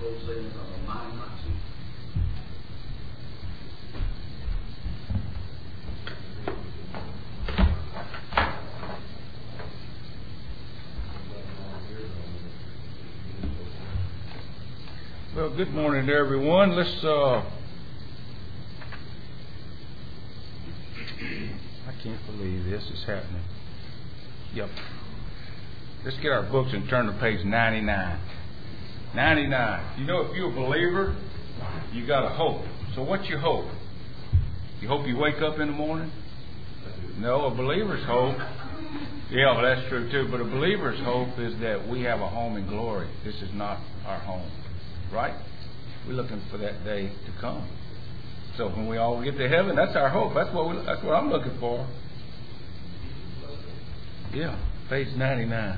soul sins of a mind not to. Well, good morning to everyone. Let's I can't believe this is happening. Yep. Let's get our books and turn to page 99. 99. You know, if you're a believer, you got a hope. So what's your hope? You hope you wake up in the morning? No, a believer's hope. Yeah, well, that's true too. But a believer's hope is that we have a home in glory. This is not our home. Right? We're looking for that day to come. So when we all get to heaven, that's our hope. That's what I'm looking for. Yeah, page 99.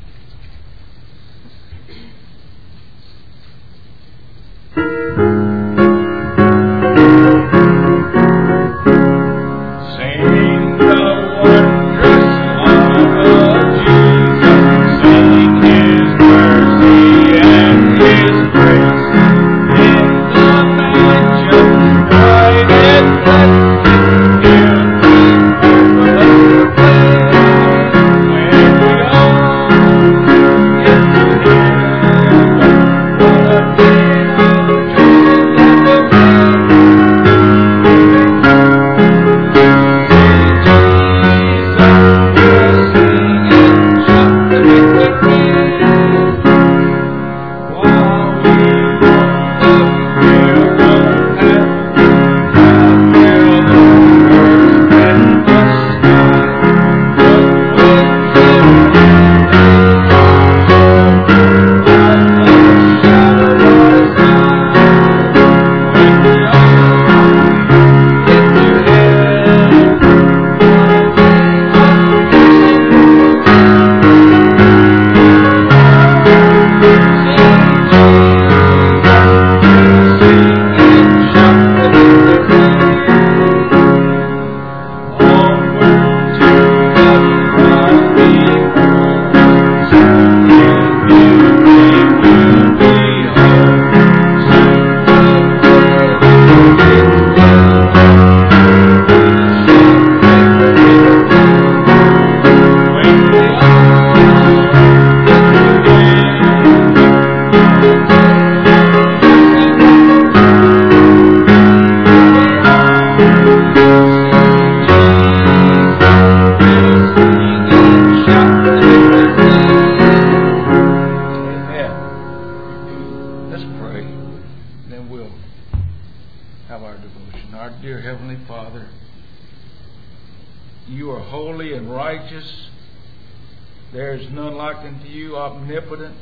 Omnipotent.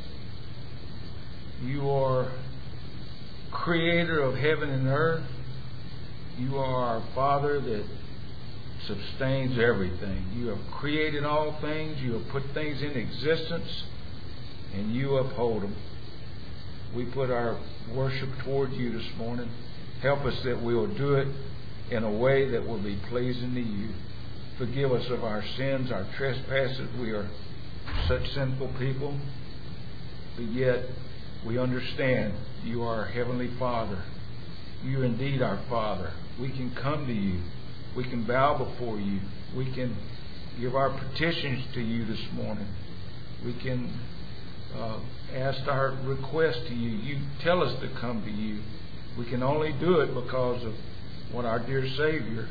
You are creator of heaven and earth. You are our Father that sustains everything. You have created all things. You have put things in existence, and you uphold them. We put our worship toward you this morning. Help us that we will do it in a way that will be pleasing to you. Forgive us of our sins, our trespasses. We are such sinful people, but yet we understand you are our Heavenly Father. You are indeed our Father. We can come to you. We can bow before you. We can give our petitions to you this morning. We can ask our request to you. You tell us to come to you. We can only do it because of what our dear Savior,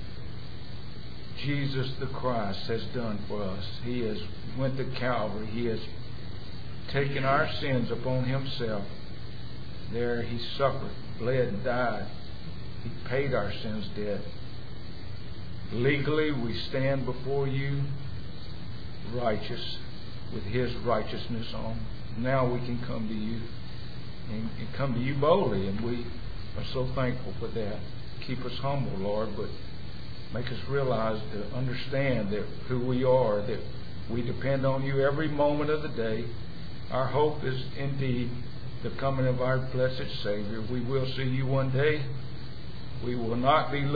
Jesus the Christ, has done for us. He has went to Calvary. He has taken our sins upon himself. There he suffered, bled, and died. He paid our sins' debt. Legally, we stand before you righteous, with his righteousness on. Now we can come to you and come to you boldly, and we are so thankful for that. Keep us humble, Lord, but make us realize, to understand that who we are, that we depend on you every moment of the day. Our hope is indeed the coming of our blessed Savior. We will see you one day. We will not be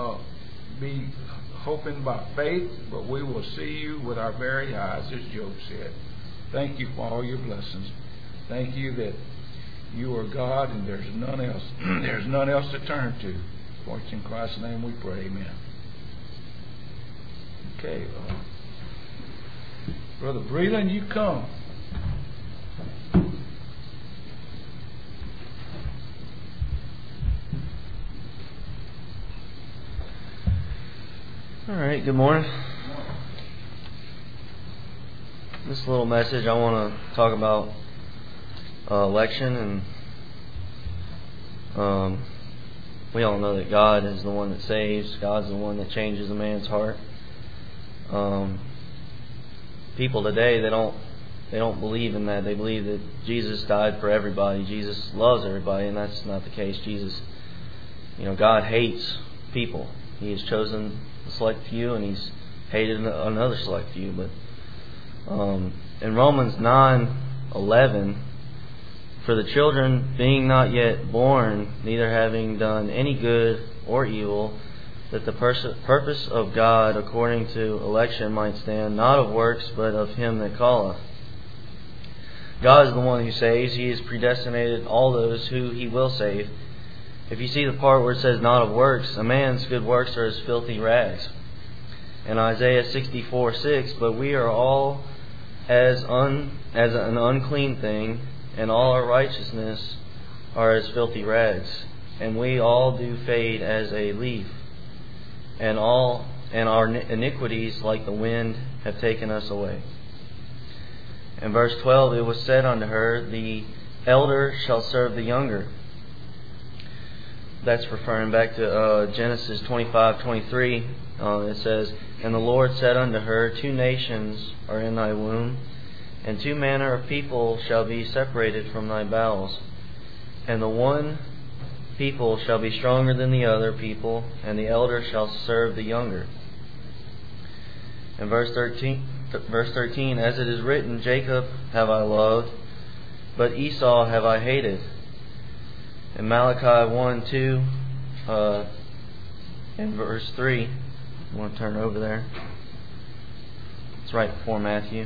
hoping by faith, but we will see you with our very eyes, as Job said. Thank you for all your blessings. Thank you that You are God, and there's none else. There's none else to turn to. For it's in Christ's name we pray. Amen. Okay. Brother Breland, you come. All right, good morning. This little message, I want to talk about election, and we all know that God is the one that saves. God's the one that changes a man's heart. People today, they don't believe in that. They believe that Jesus died for everybody. Jesus loves everybody, and that's not the case. God hates people. He has chosen a select few, and He's hated another select few. But in Romans 9:11, for the children being not yet born, neither having done any good or evil, that the purpose of God according to election might stand, not of works, but of Him that calleth. God is the one who saves. He has predestinated all those who He will save. If you see the part where it says not of works, a man's good works are as filthy rags. In Isaiah 64:6, but we are all as an unclean thing, and all our righteousness are as filthy rags, and we all do fade as a leaf, and our iniquities like the wind have taken us away. In verse 12, it was said unto her, the elder shall serve the younger. That's referring back to Genesis 25:23. It says, and the Lord said unto her, 2 nations are in thy womb, and 2 manner of people shall be separated from thy bowels. And the one people shall be stronger than the other people, and the elder shall serve the younger. In verse 13, as it is written, Jacob have I loved, but Esau have I hated. In Malachi 1:2, in verse 3, I want to turn over there. It's right before Matthew.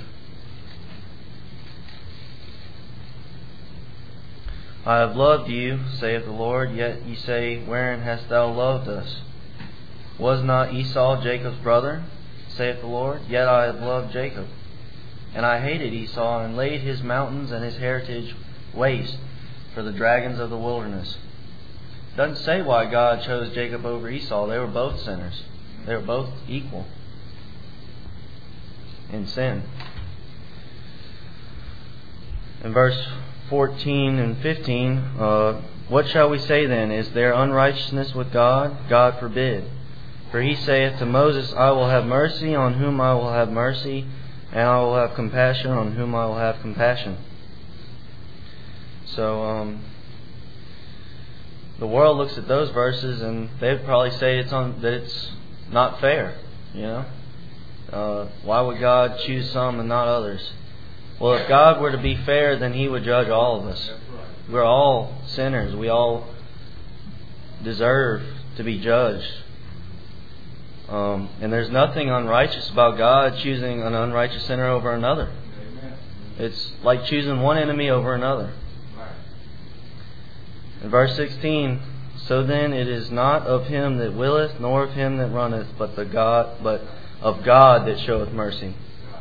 I have loved you, saith the Lord, yet ye say, wherein hast thou loved us? Was not Esau Jacob's brother, saith the Lord? Yet I have loved Jacob. And I hated Esau, and laid his mountains and his heritage waste for the dragons of the wilderness. It doesn't say why God chose Jacob over Esau. They were both sinners. They were both equal in sin. In verse 14 and 15, what shall we say then? Is there unrighteousness with God? God forbid. For He saith to Moses, I will have mercy on whom I will have mercy, and I will have compassion on whom I will have compassion. So, the world looks at those verses and they'd probably say that it's not fair. Why would God choose some and not others? Well, if God were to be fair, then He would judge all of us. We're all sinners. We all deserve to be judged. And there's nothing unrighteous about God choosing an unrighteous sinner over another. It's like choosing one enemy over another. In verse 16, so then it is not of him that willeth, nor of him that runneth, but of God that showeth mercy.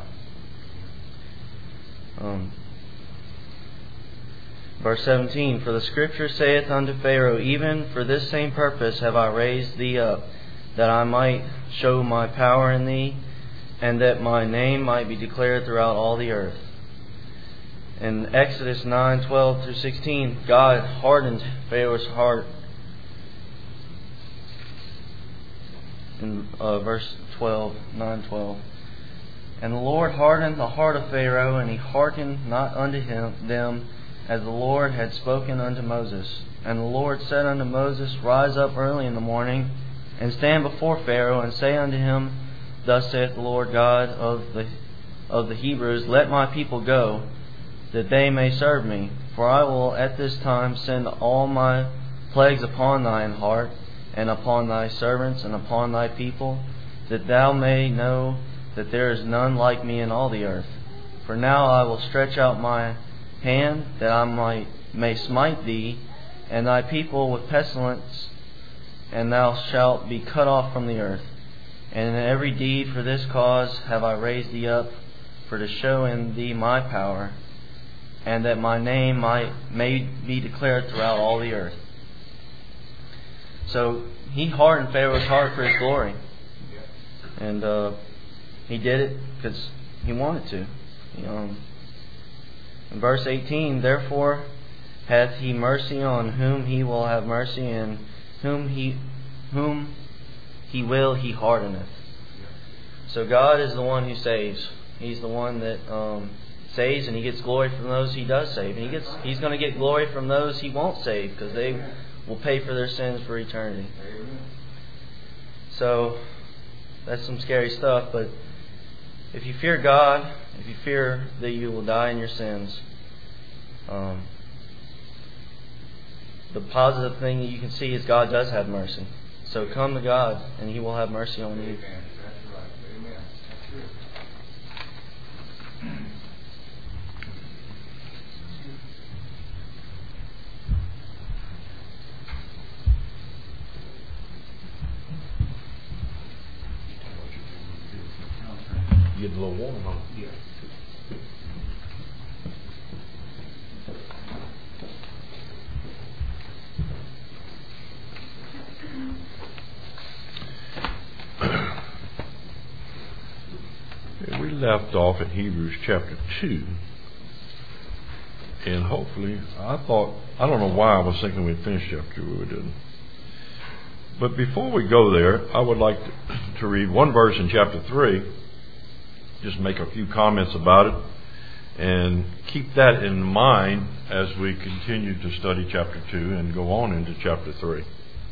Verse 17, for the Scripture saith unto Pharaoh, even for this same purpose have I raised thee up, that I might show my power in thee, and that my name might be declared throughout all the earth. In Exodus 9:12 through 16, God hardened Pharaoh's heart. In verse 12, 9:12. And the Lord hardened the heart of Pharaoh, and he hearkened not unto them, as the Lord had spoken unto Moses. And the Lord said unto Moses, rise up early in the morning, and stand before Pharaoh, and say unto him, thus saith the Lord God of the Hebrews, let my people go, that they may serve me. For I will at this time send all my plagues upon thine heart, and upon thy servants, and upon thy people, that thou may know that there is none like me in all the earth. For now I will stretch out my hand, that I may smite thee, and thy people with pestilence, and thou shalt be cut off from the earth. And in every deed for this cause have I raised thee up, for to show in thee my power, and that my name may be declared throughout all the earth. So he hardened Pharaoh's heart for his glory. And he did it because he wanted to. In verse 18, therefore hath he mercy on whom he will have mercy, and whom he will he hardeneth. So God is the one who saves. He's the one that saves, and He gets glory from those He does save. And He's going to get glory from those He won't save, because they will pay for their sins for eternity. So that's some scary stuff. But if you fear God, if you fear that you will die in your sins, the positive thing that you can see is God does have mercy. So come to God, and He will have mercy on you. Get a little warm, huh? Yeah. We left off in Hebrews chapter 2. And hopefully, I don't know why I was thinking we'd finish chapter 2, we didn't. But before we go there, I would like to read one verse in chapter 3, just make a few comments about it, and keep that in mind as we continue to study chapter 2 and go on into chapter 3.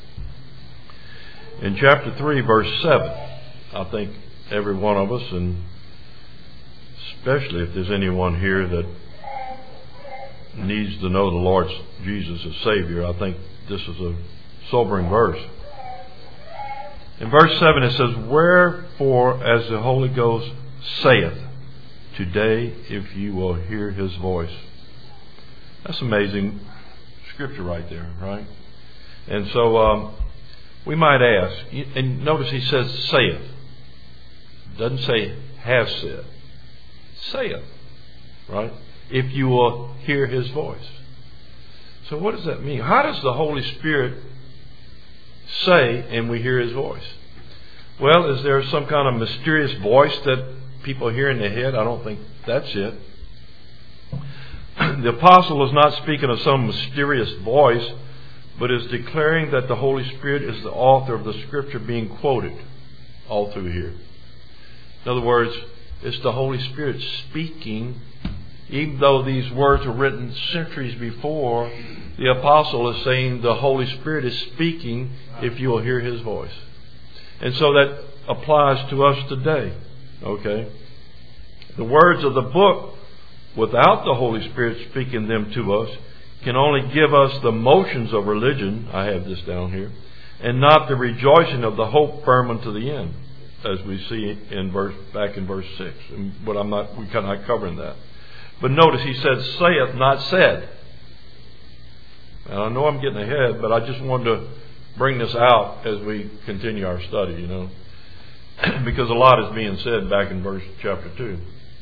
In chapter 3, verse 7, I think every one of us, and especially if there's anyone here that needs to know the Lord Jesus as Savior, I think this is a sobering verse. In verse 7 it says, wherefore, as the Holy Ghost saith, today if you will hear His voice. That's amazing scripture right there, right? And so we might ask, and notice he says saith. Doesn't say have said. Saith, right? If you will hear His voice. So what does that mean? How does the Holy Spirit say and we hear His voice? Well, is there some kind of mysterious voice that people hear in their head? I don't think that's it. The apostle is not speaking of some mysterious voice, but is declaring that the Holy Spirit is the author of the scripture being quoted all through here. In other words, it's the Holy Spirit speaking, even though these words were written centuries before. The apostle is saying the Holy Spirit is speaking if you will hear His voice. And so that applies to us today. Okay? The words of the book, without the Holy Spirit speaking them to us, can only give us the motions of religion, I have this down here, and not the rejoicing of the hope firm unto the end, as we see back in verse 6. But we're kind of not covering that. But notice he said, saith, not said. And I know I'm getting ahead, but I just wanted to bring this out as we continue our study, because a lot is being said back in chapter 2.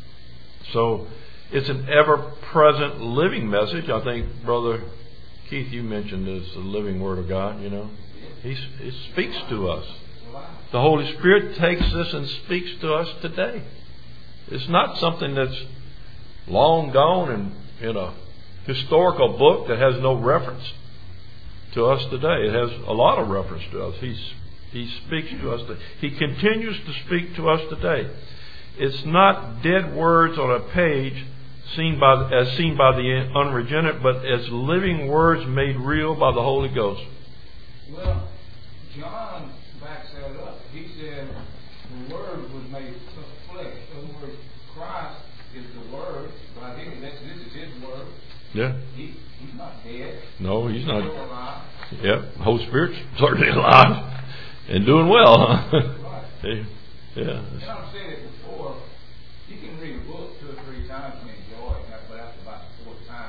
So it's an ever-present living message. I think, Brother Keith, you mentioned this, the living Word of God, He speaks to us. The Holy Spirit takes this and speaks to us today. It's not something that's long gone and in a historical book that has no reference to us today. It has a lot of reference to us. He speaks to us. He continues to speak to us today. It's not dead words on a page seen by the unregenerate, but as living words made real by the Holy Ghost. Well, John backs that up. He said the Word was made flesh. In other words, Christ is the Word. Right here, this is His Word. Yeah. He's not dead. No, He's not. He's still alive. Yeah, the Holy Spirit's certainly alive and doing well. Right. Yeah. And I've said it before. You can read a book 2 or 3 times and enjoy it, but after about the 4th time,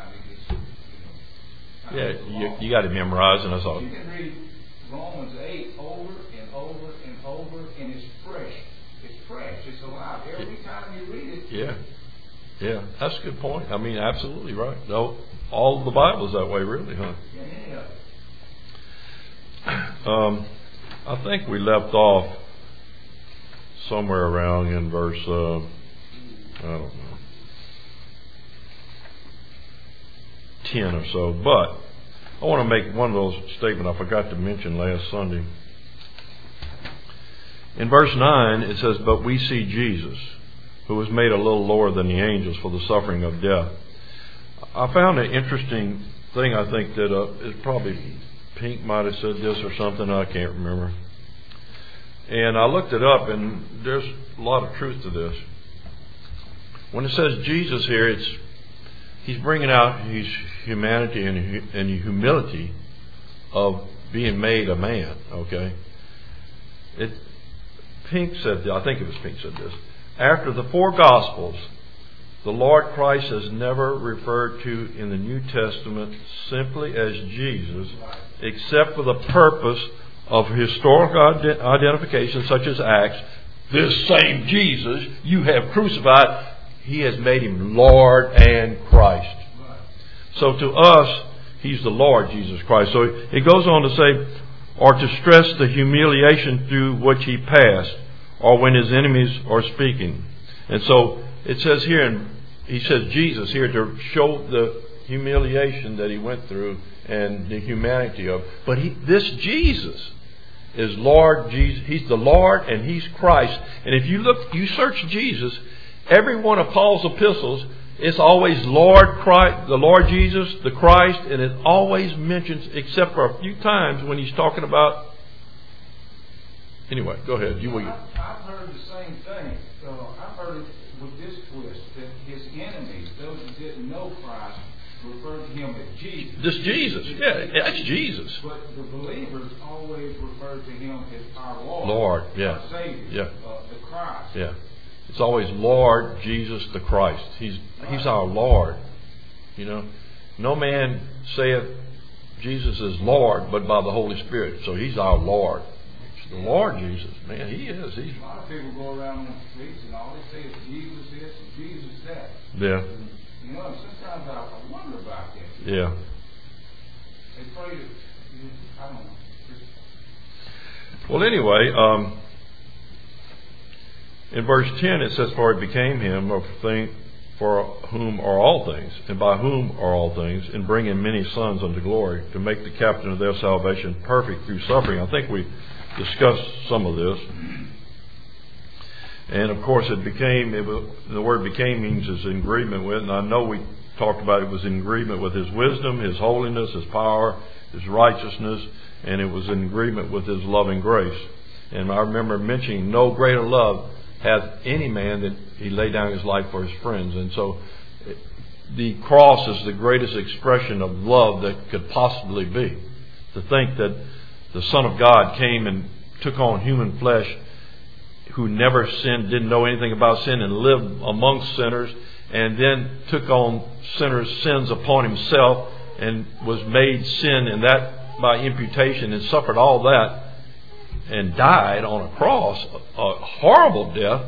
Yeah, you got to memorize, and that's all. You can read Romans 8 over and over and over, and it's fresh. It's fresh. It's alive. Every time you read it. Yeah, that's a good point. I mean, absolutely right. No, all of the Bible's that way, really, huh? Yeah. I think we left off somewhere around in verse, I don't know, 10 or so. But I want to make one of those statements I forgot to mention last Sunday. In verse 9, it says, "But we see Jesus, who was made a little lower than the angels for the suffering of death." I found an interesting thing. I think that it's probably Pink might have said this or something. I can't remember. And I looked it up, and there's a lot of truth to this. When it says Jesus here, he's bringing out his humanity and humility of being made a man. Okay. Pink said, I think it was Pink said this. After the four Gospels, the Lord Christ is never referred to in the New Testament simply as Jesus, except for the purpose of historical identification, such as Acts. This same Jesus you have crucified, He has made Him Lord and Christ. So to us, He's the Lord Jesus Christ. So it goes on to say, or to stress the humiliation through which He passed, or when His enemies are speaking. And so it says here, He says Jesus here to show the humiliation that He went through and the humanity of. But this Jesus is Lord Jesus. He's the Lord and He's Christ. And if you search Jesus, every one of Paul's epistles, it's always Lord Christ, the Lord Jesus, the Christ, and it always mentions, except for a few times when he's talking about. Anyway, go ahead. I've heard the same thing. I've heard it with this twist that His enemies, those who didn't know Christ, refer to Him as Jesus. This Jesus, yeah, that's Jesus. But the believers always refer to Him as our Lord. Lord, yeah, our Savior, yeah, the Christ. Yeah. It's always Lord Jesus the Christ. He's our Lord. You know, no man saith Jesus is Lord, but by the Holy Spirit. So He's our Lord. It's the Lord Jesus, man. He is. A lot of people go around on the streets and all they say is Jesus this and Jesus that. Yeah. You know, sometimes I wonder about that. Yeah. They pray to, I don't know. Well, anyway, in verse 10 it says, "For it became Him for whom are all things, and by whom are all things, in bringing many sons unto glory, to make the captain of their salvation perfect through suffering." I think we discussed some of this. And of course the word became means is in agreement with, and I know we talked about it was in agreement with His wisdom, His holiness, His power, His righteousness, and it was in agreement with His loving grace. And I remember mentioning no greater love hath any man that He laid down His life for His friends. And so the cross is the greatest expression of love that could possibly be. To think that the Son of God came and took on human flesh, who never sinned, didn't know anything about sin, and lived amongst sinners, and then took on sinners' sins upon Himself and was made sin, and that by imputation, and suffered all that and died on a cross, a horrible death.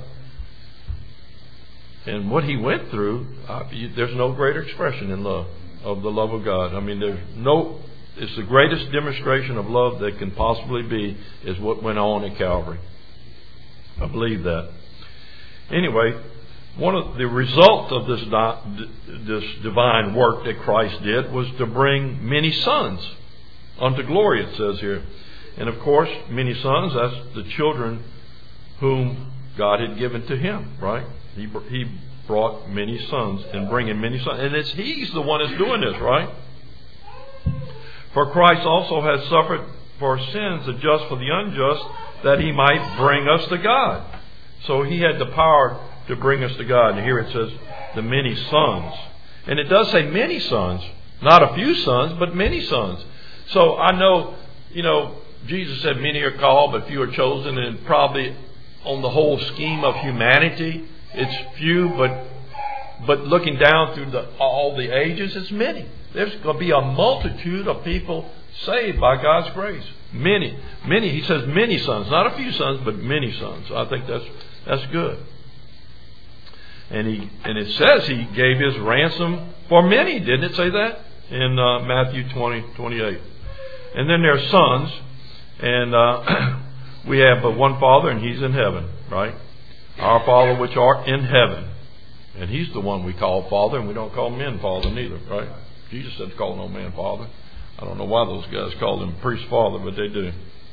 And what He went through, there's no greater expression in love, of the love of God. I mean, it's the greatest demonstration of love that can possibly be, is what went on at Calvary. I believe that. Anyway, one of the result of this divine work that Christ did was to bring many sons unto glory, it says here. And of course, many sons, that's the children whom God had given to Him, right? He brought many sons and bringing many sons. And He's the one that's doing this, right? For Christ also has suffered for sins, the just for the unjust, that He might bring us to God. So He had the power to bring us to God. And here it says, the many sons. And it does say many sons. Not a few sons, but many sons. So I know, Jesus said many are called, but few are chosen. And probably on the whole scheme of humanity, it's few, but but looking down through all the ages, it's many. There's going to be a multitude of people saved by God's grace. Many. He says many sons, not a few sons, but many sons. I think that's good. And it says He gave His ransom for many. Didn't it say that in Matthew 20:28? And then there are sons, and we have but one Father, and He's in heaven, right? Our Father which art in heaven. And He's the one we call Father, and we don't call men Father neither, right? Jesus said to call no man Father. I don't know why those guys call Him priest Father, but they do.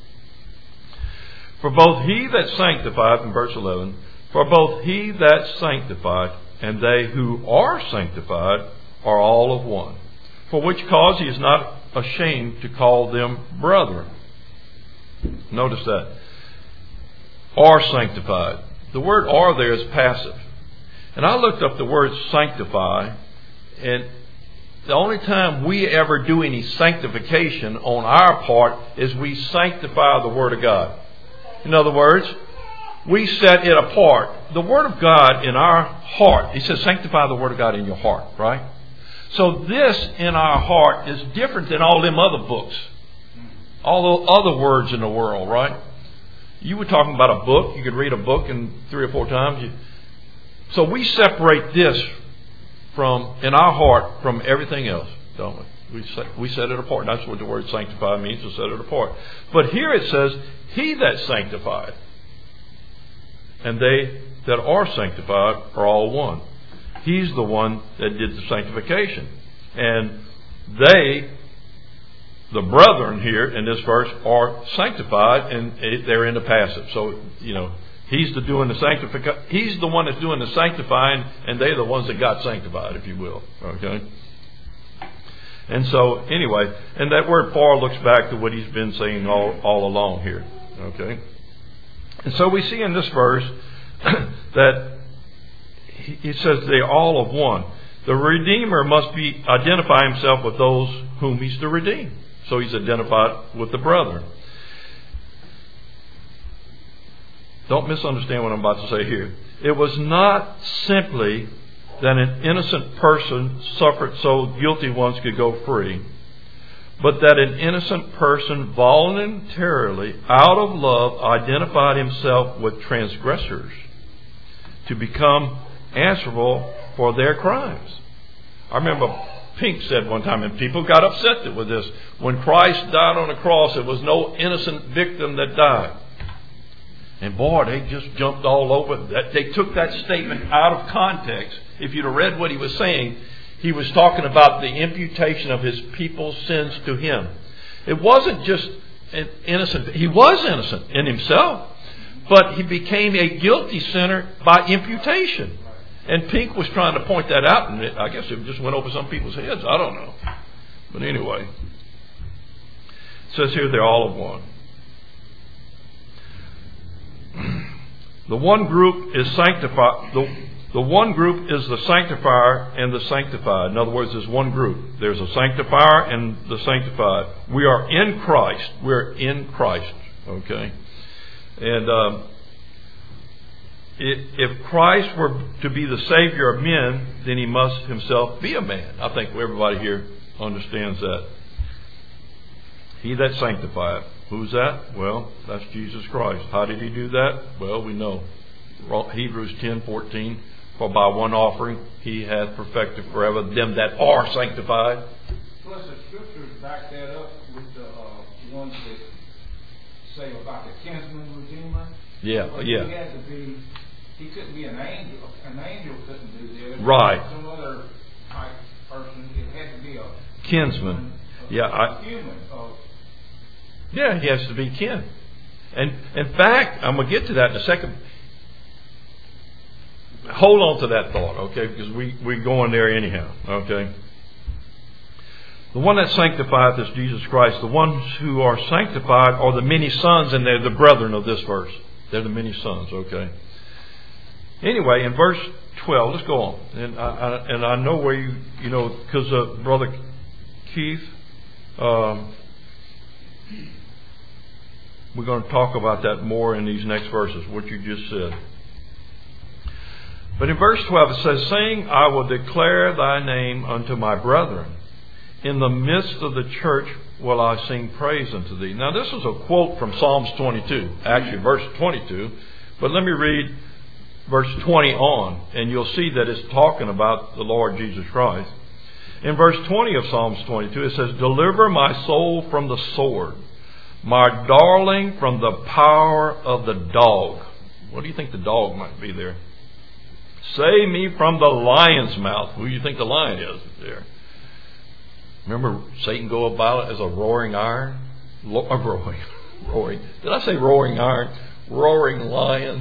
For both He that sanctified, in verse 11, for both He that sanctified and they who are sanctified are all of one. For which cause He is not ashamed to call them brethren. Notice that. Are sanctified. The word are there is passive. And I looked up the word sanctify, and the only time we ever do any sanctification on our part is we sanctify the Word of God. In other words, we set it apart. The Word of God in our heart, He says sanctify the Word of God in your heart, right? So this in our heart is different than all them other books. All the other words in the world, right? You were talking about a book. You could read a book in 3 or 4 times. So we separate this in our heart from everything else, don't we? We set it apart. That's what the word sanctify means, to set it apart. But here it says, He that sanctified and they that are sanctified are all one. He's the one that did the sanctification. And they, the brethren here in this verse, are sanctified, and they're in the passive. So, He's the one that's doing the sanctifying, and they're the ones that got sanctified, if you will. Okay? And so, anyway, and that word for looks back to what He's been saying all along here. Okay? And so we see in this verse that He says they're all of one. The Redeemer must identify Himself with those whom He's to redeem. So He's identified with the brethren. Don't misunderstand what I'm about to say here. It was not simply that an innocent person suffered so guilty ones could go free, but that an innocent person voluntarily, out of love, identified himself with transgressors to become answerable for their crimes. I remember Pink said one time, and people got upset with this, when Christ died on the cross, there was no innocent victim that died. And boy, they just jumped all over that. They took that statement out of context. If you'd have read what he was saying, he was talking about the imputation of his people's sins to him. It wasn't just an innocent. He was innocent in himself, but he became a guilty sinner by imputation. And Pink was trying to point that out, and I guess it just went over some people's heads. I don't know. But anyway, it says here they're all of one. The one group is sanctified. The one group is the sanctifier and the sanctified. In other words, there's one group. There's a sanctifier and the sanctified. We are in Christ. We're in Christ. Okay? And if Christ were to be the Savior of men, then He must Himself be a man. I think everybody here understands that. He that sanctifieth. Who's that? Well, that's Jesus Christ. How did He do that? Well, we know. Hebrews 10:14. For by one offering He hath perfected forever them that are sanctified. Plus the scriptures back that up with the ones that say about the kinsman redeemer. Yeah, but yeah. He couldn't be an angel. An angel couldn't do that. Right. Some other type person. It had to be a kinsman. Human. Yeah, he has to be kin. And in fact, I'm going to get to that in a second. Hold on to that thought, okay? Because we're going there anyhow, okay? The one that sanctifieth is Jesus Christ. The ones who are sanctified are the many sons, and they're the brethren of this verse. They're the many sons, okay? Anyway, in verse 12, let's go on. And I know where you know, because Brother Keith, we're going to talk about that more in these next verses, what you just said. But in verse 12 it says, saying, I will declare thy name unto my brethren. In the midst of the church will I sing praise unto thee. Now this is a quote from Psalms 22, actually verse 22. But let me read verse 20 on, and you'll see that it's talking about the Lord Jesus Christ. In verse 20 of Psalms 22 it says, deliver my soul from the sword, my darling from the power of the dog. What do you think the dog might be there? Save me from the lion's mouth. Who do you think the lion is there? Remember Satan go about as a roaring iron? Roaring. Did I say roaring iron? Roaring lion.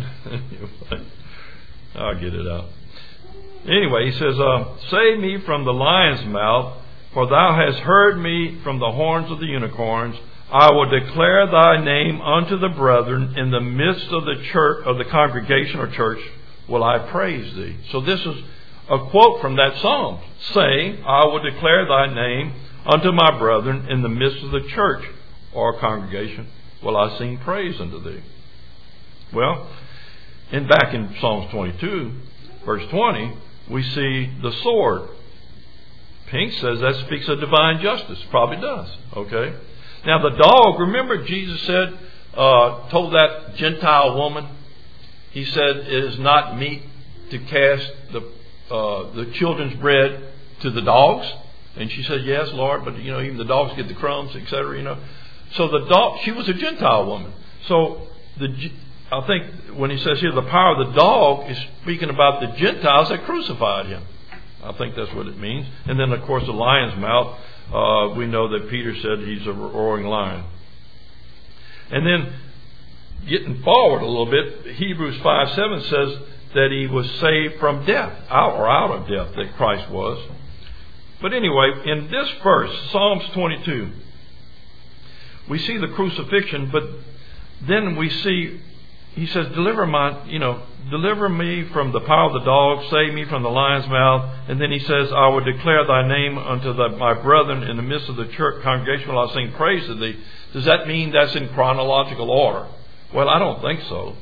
I'll get it out. Anyway, he says, save me from the lion's mouth, for thou hast heard me from the horns of the unicorns. I will declare thy name unto the brethren. In the midst of the church, of the congregation or church, will I praise thee. So this is a quote from that psalm, saying, I will declare thy name unto my brethren. In the midst of the church or congregation will I sing praise unto thee. Well, back in Psalms 22, verse 20, we see the sword. Pink says that speaks of divine justice. Probably does. Okay. Now the dog, remember Jesus said, told that Gentile woman, he said, it is not meet to cast the children's bread to the dogs. And she said, yes, Lord, but even the dogs get the crumbs, etc. So the dog, she was a Gentile woman. So I think when he says here the power of the dog is speaking about the Gentiles that crucified him. I think that's what it means. And then of course the lion's mouth, we know that Peter said he's a roaring lion. And then getting forward a little bit, Hebrews 5:7 says that he was saved from death, out of death, that Christ was. But anyway, in this verse, Psalms 22, we see the crucifixion, but then we see, he says, deliver me from the power of the dog, save me from the lion's mouth. And then he says, I will declare thy name unto my brethren. In the midst of the church congregation will I sing praise to thee. Does that mean that's in chronological order? Well, I don't think so.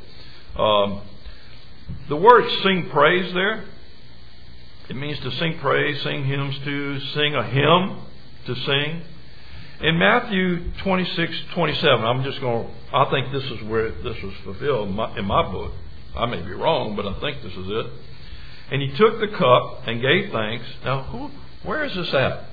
The word sing praise there, it means to sing praise, sing hymns to, sing a hymn, to sing. In Matthew 26:27, I think this is where this was fulfilled in my book. I may be wrong, but I think this is it. And he took the cup and gave thanks. Now, where is this at?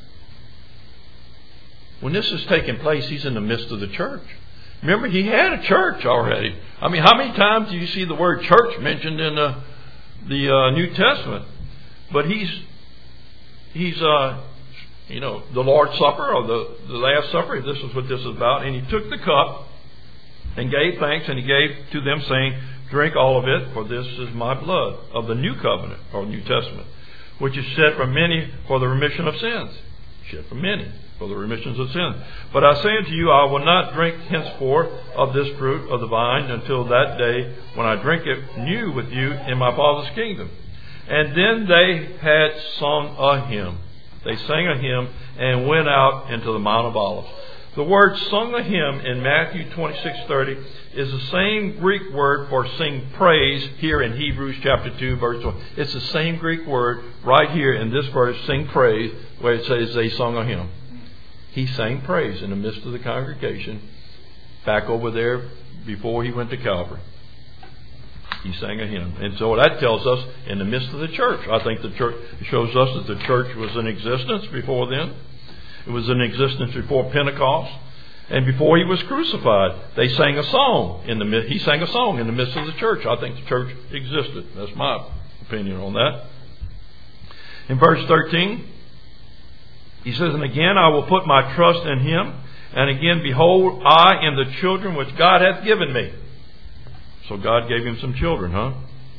When this is taking place, he's in the midst of the church. Remember, he had a church already. I mean, how many times do you see the word church mentioned in the New Testament? But he's the Lord's Supper or the Last Supper. This is what this is about. And he took the cup and gave thanks, and he gave to them, saying, drink all of it, for this is my blood of the new covenant or New Testament, which is shed for many for the remission of sins. Shed for many for the remissions of sins. But I say unto you, I will not drink henceforth of this fruit of the vine until that day when I drink it new with you in my Father's kingdom. And then they had sung a hymn. They sang a hymn and went out into the Mount of Olives. The word sung a hymn in Matthew 26:30 is the same Greek word for sing praise here in Hebrews chapter 2 verse 1. It's the same Greek word right here in this verse, sing praise, where it says they sung a hymn. He sang praise in the midst of the congregation back over there before he went to Calvary. He sang a hymn. And so that tells us in the midst of the church. I think the church shows us that the church was in existence before then. It was in existence before Pentecost. And before he was crucified, they sang a song he sang a song in the midst of the church. I think the church existed. That's my opinion on that. In verse 13, he says, and again I will put my trust in him. And again, behold, I and the children which God hath given me. So God gave him some children, huh?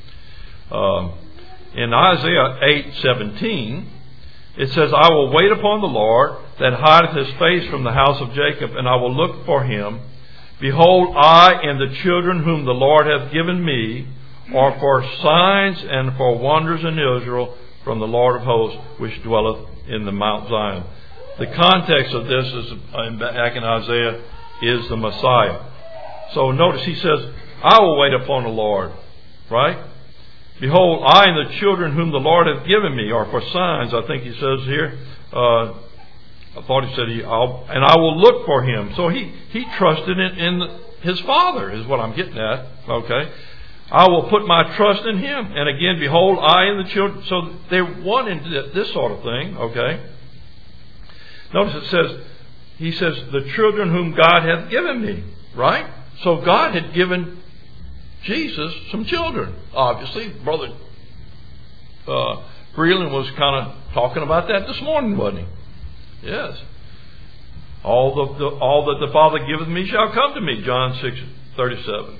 In Isaiah 8:17, it says, I will wait upon the Lord that hideth his face from the house of Jacob, and I will look for him. Behold, I and the children whom the Lord hath given me are for signs and for wonders in Israel from the Lord of hosts, which dwelleth in the Mount Zion. The context of this is back in Isaiah is the Messiah. So notice he says, I will wait upon the Lord, right? Behold, I and the children whom the Lord hath given me are for signs, I think he says here. I thought he said, and I will look for him. So he trusted in his Father, is what I'm getting at. Okay. I will put my trust in him. And again, behold, I and the children. So they're one in this sort of thing. Okay. Notice he says, the children whom God hath given me. Right? So God had given Jesus some children. Obviously, Brother Freeland was kind of talking about that this morning, wasn't he? Yes. All that the Father giveth me shall come to me. John 6:37.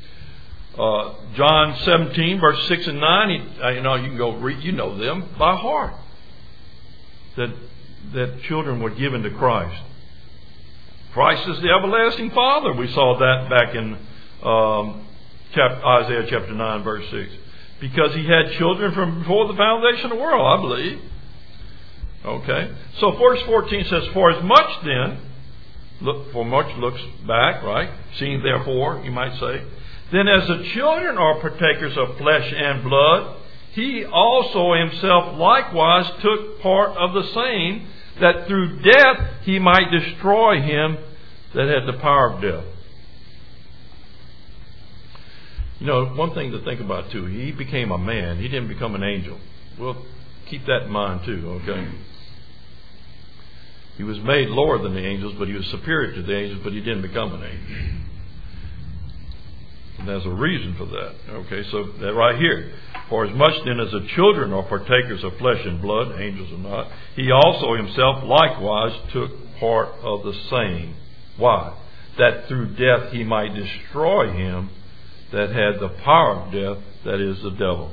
John 17, verse 6 and 9. You can go read. You know them by heart. That children were given to Christ. Christ is the everlasting Father. We saw that back in Isaiah chapter 9, verse 6. Because he had children from before the foundation of the world, I believe. Okay. So verse 14 says, for as much then, for much looks back, right? Seeing therefore, you might say. Then as the children are partakers of flesh and blood, he also himself likewise took part of the same, that through death he might destroy him that had the power of death. One thing to think about too, he became a man. He didn't become an angel. Well, keep that in mind too, okay? He was made lower than the angels, but he was superior to the angels, but he didn't become an angel. And there's a reason for that. Okay, so that right here. For as much then as the children are partakers of flesh and blood, angels are not, he also himself likewise took part of the same. Why? That through death he might destroy him that had the power of death, that is the devil.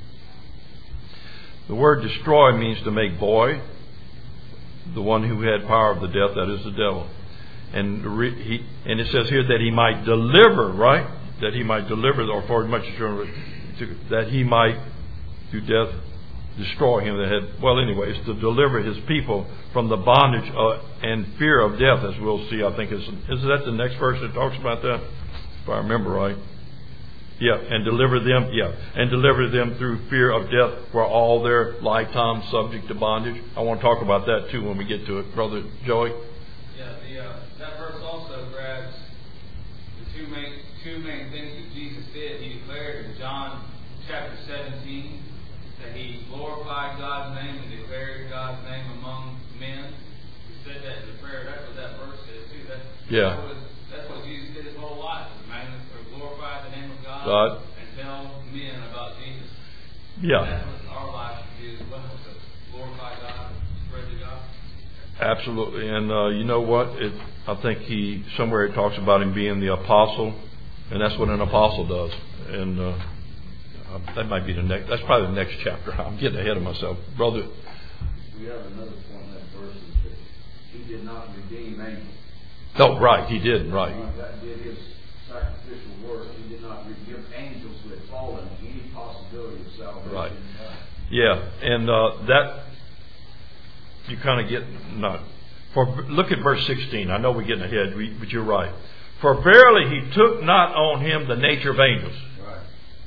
The word destroy means to make void. The one who had power of the death, that is the devil. And it says here that he might deliver, right? That he might deliver, or for as much as that he might through death destroy him that had, well anyways, to deliver his people from the bondage and fear of death, as we'll see. I think is that the next verse that talks about that, if I remember right. Yeah, and deliver them through fear of death, where all their lifetime subject to bondage. I want to talk about that too when we get to it, Brother Joey. Yeah, that verse also grabs the two main things that Jesus did. He declared in John chapter 17 that he glorified God's name and declared God's name among men. He said that in the prayer. That's what that verse says too. That's what Jesus did his whole life. Glorify the name of God and tell men about Jesus. Yeah. That's what our life should do as well, to glorify God and spread to God. Absolutely. And you know what? I think somewhere it talks about him being the apostle, and that's what an apostle does. And that might be that's probably the next chapter. I'm getting ahead of myself. Brother. We have another point in that verse that he did not redeem angels. No, right. He didn't, right. That did his sacrificial work. He did not give angels who had fallen any possibility of salvation. Right. Yeah, and that you kind of get not. Look at verse 16. I know we're getting ahead, but you're right. For verily he took not on him the nature of angels, right,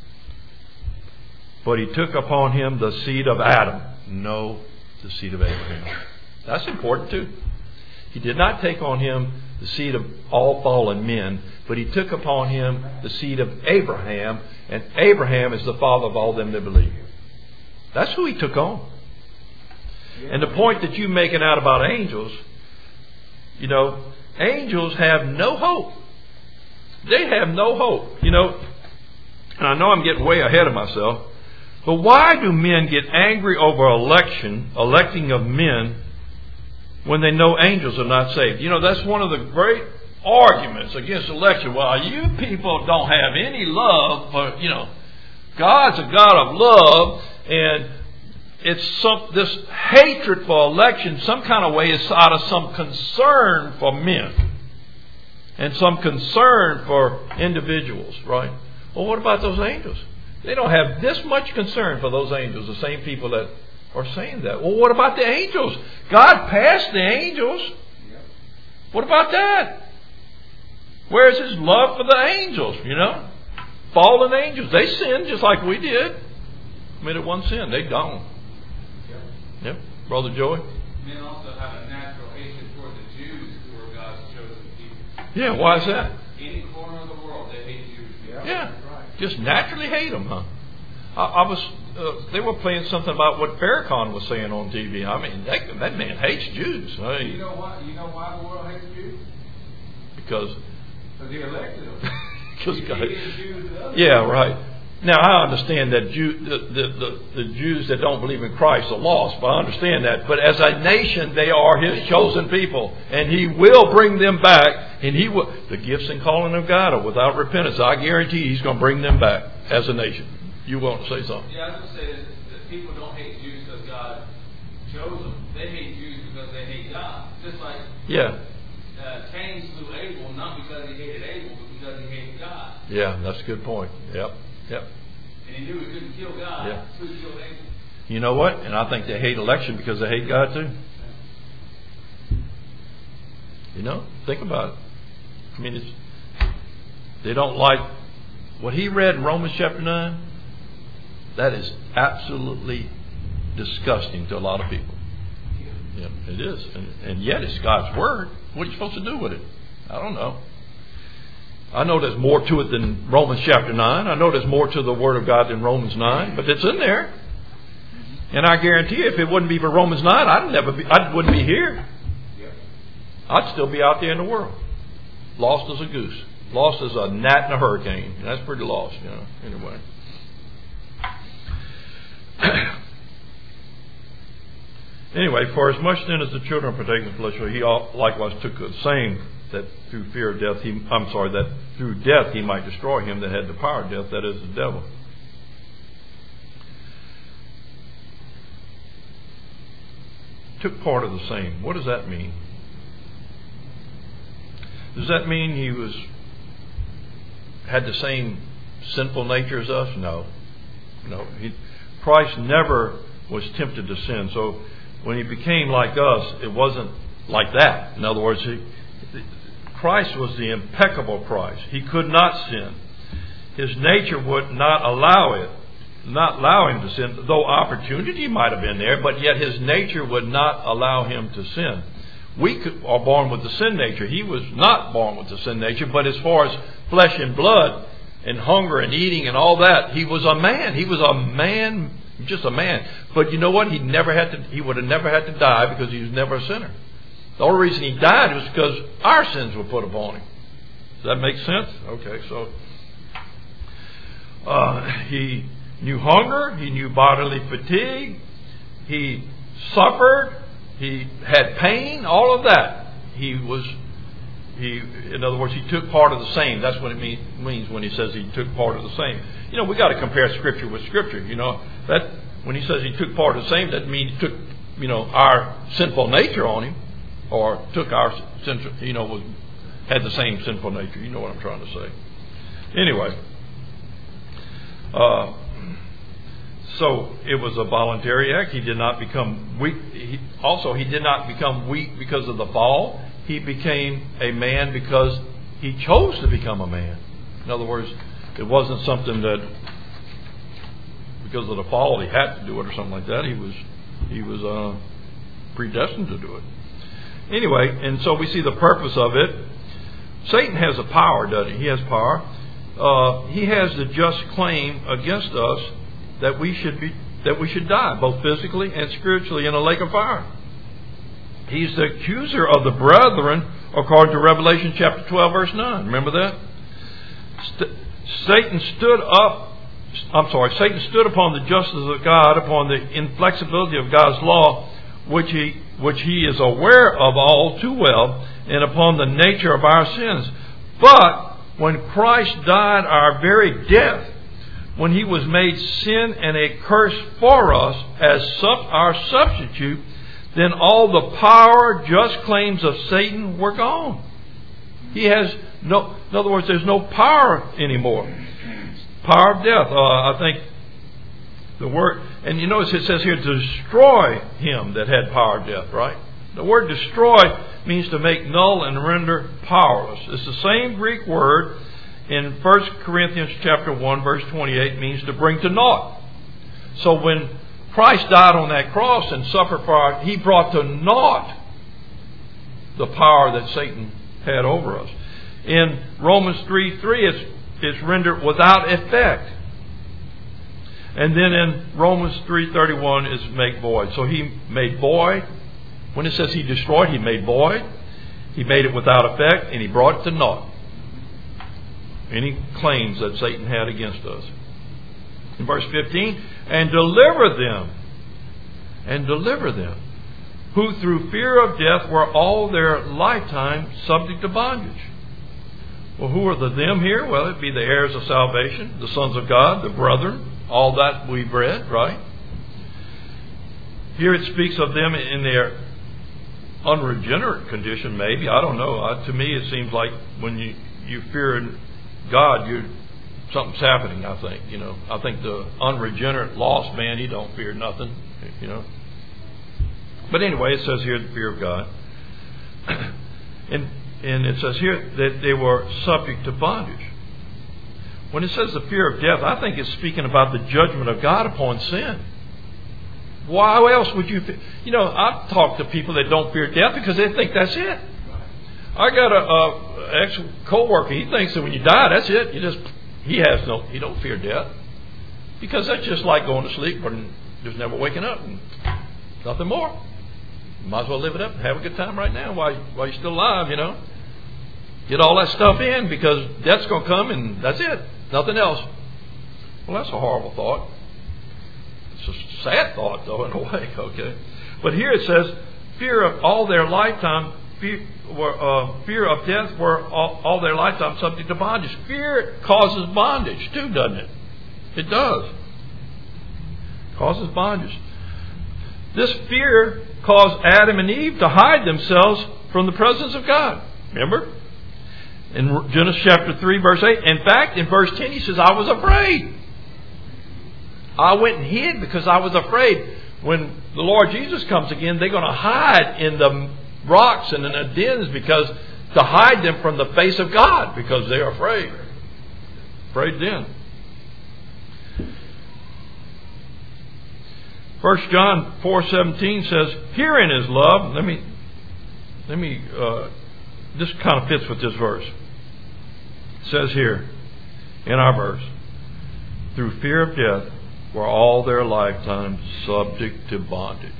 but he took upon him the seed of Adam. No, the seed of Abraham. That's important too. He did not take on him the seed of all fallen men, but he took upon him the seed of Abraham, and Abraham is the father of all them that believe. That's who he took on. And the point that you're making out about angels, angels have no hope. They have no hope. And I know I'm getting way ahead of myself, but why do men get angry over electing of men, when they know angels are not saved? That's one of the great arguments against election. Well, you people don't have any love for, God's a God of love, and it's this hatred for election, some kind of way, is out of some concern for men and some concern for individuals, right? Well, what about those angels? They don't have this much concern for those angels, the same people that are saying that. Well, what about the angels? God passed the angels. What about that? Where's His love for the angels, Fallen angels. They sinned just like we did. committed one sin, they gone. Yep. Brother Joey? Men also have a natural hatred toward the Jews who are God's chosen people. Yeah, why is that? Any corner of the world, they hate Jews. Yeah. Just naturally hate them, huh? They were playing something about what Farrakhan was saying on TV. I mean, that man hates Jews. You know why the world hates Jews? Because he elected them. Yeah, right. Now, I understand that the Jews that don't believe in Christ are lost, but I understand that. But as a nation, they are His chosen people, and He will bring them back. And He will. The gifts and calling of God are without repentance. I guarantee He's going to bring them back as a nation. You want to say something? Yeah, I was going to say that people don't hate Jews because God chose them. They hate Jews because they hate God. Just like Cain slew Abel, not because he hated Abel, but because he hated God. Yeah, that's a good point. Yep. And he knew he couldn't kill God, so he killed Abel. You know what? And I think they hate election because they hate God too. You know, think about it. I mean, they don't like what he read in Romans chapter 9. That is absolutely disgusting to a lot of people. Yeah, it is. And yet it's God's Word. What are you supposed to do with it? I don't know. I know there's more to it than Romans chapter 9. I know there's more to the Word of God than Romans 9. But it's in there. And I guarantee you, if it wouldn't be for Romans 9, I wouldn't be here. I'd still be out there in the world. Lost as a goose. Lost as a gnat in a hurricane. That's pretty lost, you know. Anyway. Anyway, for as much then as the children partake of the flesh, he likewise took the same, that through fear of death, that through death he might destroy him that had the power of death, that is the devil. Took part of the same. What does that mean? Does that mean he had the same sinful nature as us? No. Christ never was tempted to sin. So when he became like us, it wasn't like that. In other words, Christ was the impeccable Christ. He could not sin. His nature would not allow him to sin, though opportunity might have been there, but yet his nature would not allow him to sin. We are born with the sin nature. He was not born with the sin nature, but as far as flesh and blood and hunger and eating and all that, he was a man. He was a man, just a man. But you know what? He would have never had to die because he was never a sinner. The only reason he died was because our sins were put upon him. Does that make sense? Okay, so he knew hunger, he knew bodily fatigue, he suffered, he had pain, all of that. In other words, he took part of the same. That's what it means when he says he took part of the same. You know, we got to compare Scripture with Scripture. You know, that when he says he took part of the same, that means he took, our sinful nature on him, or took our sinful, had the same sinful nature. You know what I'm trying to say. Anyway, so it was a voluntary act. He did not become weak. He did not become weak because of the fall. He became a man because he chose to become a man. In other words, it wasn't something that because of the fall he had to do it or something like that. He was predestined to do it. Anyway, and so we see the purpose of it. Satan has a power, doesn't he? He has power. He has the just claim against us that we should die, both physically and spiritually, in a lake of fire. He's the accuser of the brethren, according to Revelation chapter 12, verse 9. Remember that? Satan stood upon the justice of God, upon the inflexibility of God's law, which he is aware of all too well, and upon the nature of our sins. But when Christ died our very death, when he was made sin and a curse for us as our substitute, then all the power, just claims of Satan were gone. He has in other words, there's no power anymore. Power of death. I think the word, and you notice it says here, destroy him that had power of death, right? The word destroy means to make null and render powerless. It's the same Greek word in 1 Corinthians chapter 1, verse 28, means to bring to naught. So when Christ died on that cross and suffered for our, He brought to naught the power that Satan had over us. In Romans 3:3, it's rendered without effect. And then in Romans 3:31 is make void. So He made void. When it says He destroyed, He made void. He made it without effect, and He brought it to naught any claims that Satan had against us. In verse 15, and deliver them, who through fear of death were all their lifetime subject to bondage. Well, who are the them here? Well, it'd be the heirs of salvation, the sons of God, the brethren, all that we've read, right? Here it speaks of them in their unregenerate condition, maybe. I don't know. To me, it seems like when you fear God, something's happening, I think. I think the unregenerate, lost man, he don't fear nothing, But anyway, it says here the fear of God. And it says here that they were subject to bondage. When it says the fear of death, I think it's speaking about the judgment of God upon sin. Why else would you fear? I've talked to people that don't fear death because they think that's it. I got a ex-co-worker. He thinks that when you die, that's it. He don't fear death. Because that's just like going to sleep and just never waking up and nothing more. You might as well live it up and have a good time right now while you're still alive, Get all that stuff in because death's going to come and that's it. Nothing else. Well, that's a horrible thought. It's a sad thought, though, in a way, okay? But here it says, fear of all their lifetime, fear of death were all their lifetime subject to bondage. Fear causes bondage, too, doesn't it? It does. It causes bondage. This fear caused Adam and Eve to hide themselves from the presence of God. Remember? In Genesis chapter 3, verse 8. In fact, in verse 10, he says, I was afraid. I went and hid because I was afraid. When the Lord Jesus comes again, they're going to hide in the rocks and in the dens to hide them from the face of God because they're afraid. Afraid then. 1 John 4:17 says, herein is love. Let me this kind of fits with this verse. It says here in our verse, through fear of death were all their lifetime subject to bondage.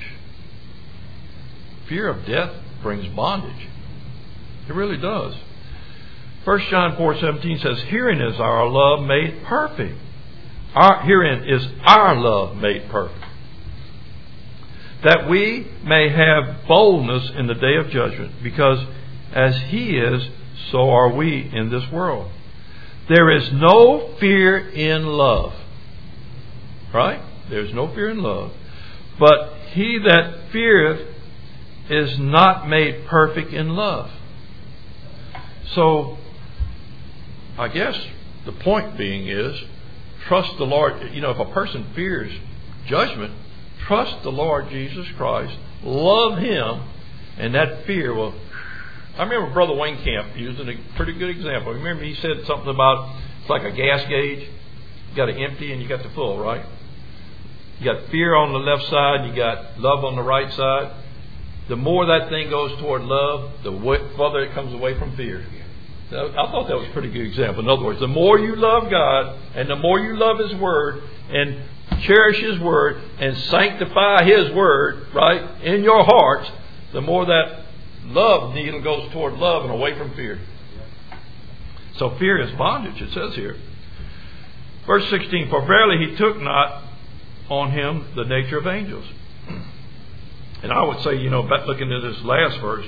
Fear of death brings bondage. It really does. 1 John 4:17 says, herein is our love made perfect. Herein is our love made perfect, that we may have boldness in the day of judgment, because as He is, so are we in this world. There is no fear in love. Right? There's no fear in love. But he that feareth is not made perfect in love. So, I guess the point being is, trust the Lord. If a person fears judgment, trust the Lord Jesus Christ, love Him, and that fear will... I remember Brother Wayne Camp using a pretty good example. Remember he said something about, it's like a gas gauge. You got to empty and you got to full, right? You got fear on the left side, you got love on the right side. The more that thing goes toward love, the further it comes away from fear. Now, I thought that was a pretty good example. In other words, the more you love God and the more you love His Word and cherish His Word and sanctify His Word, right, in your hearts, the more that love needle goes toward love and away from fear. So fear is bondage, it says here. Verse 16, for verily He took not on Him the nature of angels. And I would say, looking at this last verse,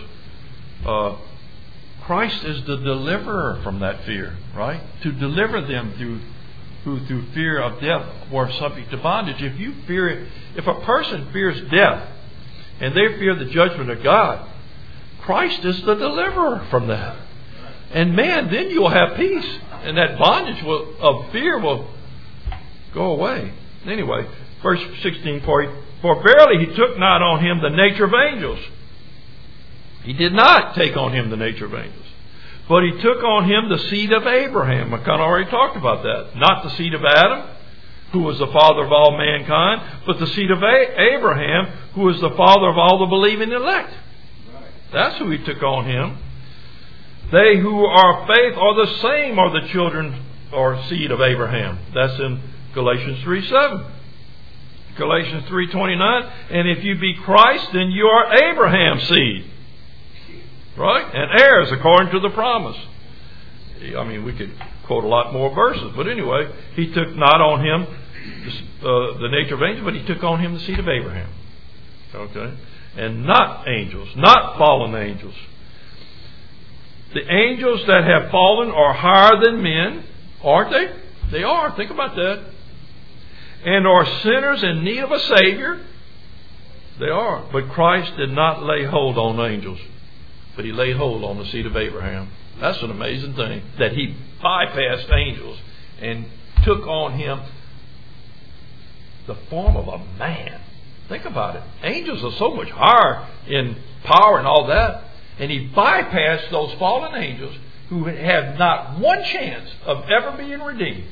Christ is the deliverer from that fear, right? To deliver them who through fear of death were subject to bondage. If a person fears death and they fear the judgment of God, Christ is the deliverer from that. And man, then you'll have peace. And that bondage of fear will go away. Anyway, verse 16, for verily He took not on Him the nature of angels. He did not take on Him the nature of angels. But He took on Him the seed of Abraham. I kind of already talked about that. Not the seed of Adam. who was the father of all mankind, but the seed of Abraham, who is the father of all the believing elect. That's who he took on him. They who are of faith are the same, are the children or seed of Abraham. That's in Galatians 3:7. Galatians 3:29. And if you be Christ, then you are Abraham's seed. Right? And heirs according to the promise. I mean, we could quote a lot more verses. But anyway, he took not on him the nature of angels, but he took on him the seed of Abraham. Okay? And not angels, not fallen angels. The angels that have fallen are higher than men, aren't they? They are. Think about that. And are sinners in need of a Savior. They are. But Christ did not lay hold on angels, but he laid hold on the seed of Abraham. That's an amazing thing, that he bypassed angels and took on him the form of a man. Think about it. Angels are so much higher in power and all that. And he bypassed those fallen angels who had not one chance of ever being redeemed.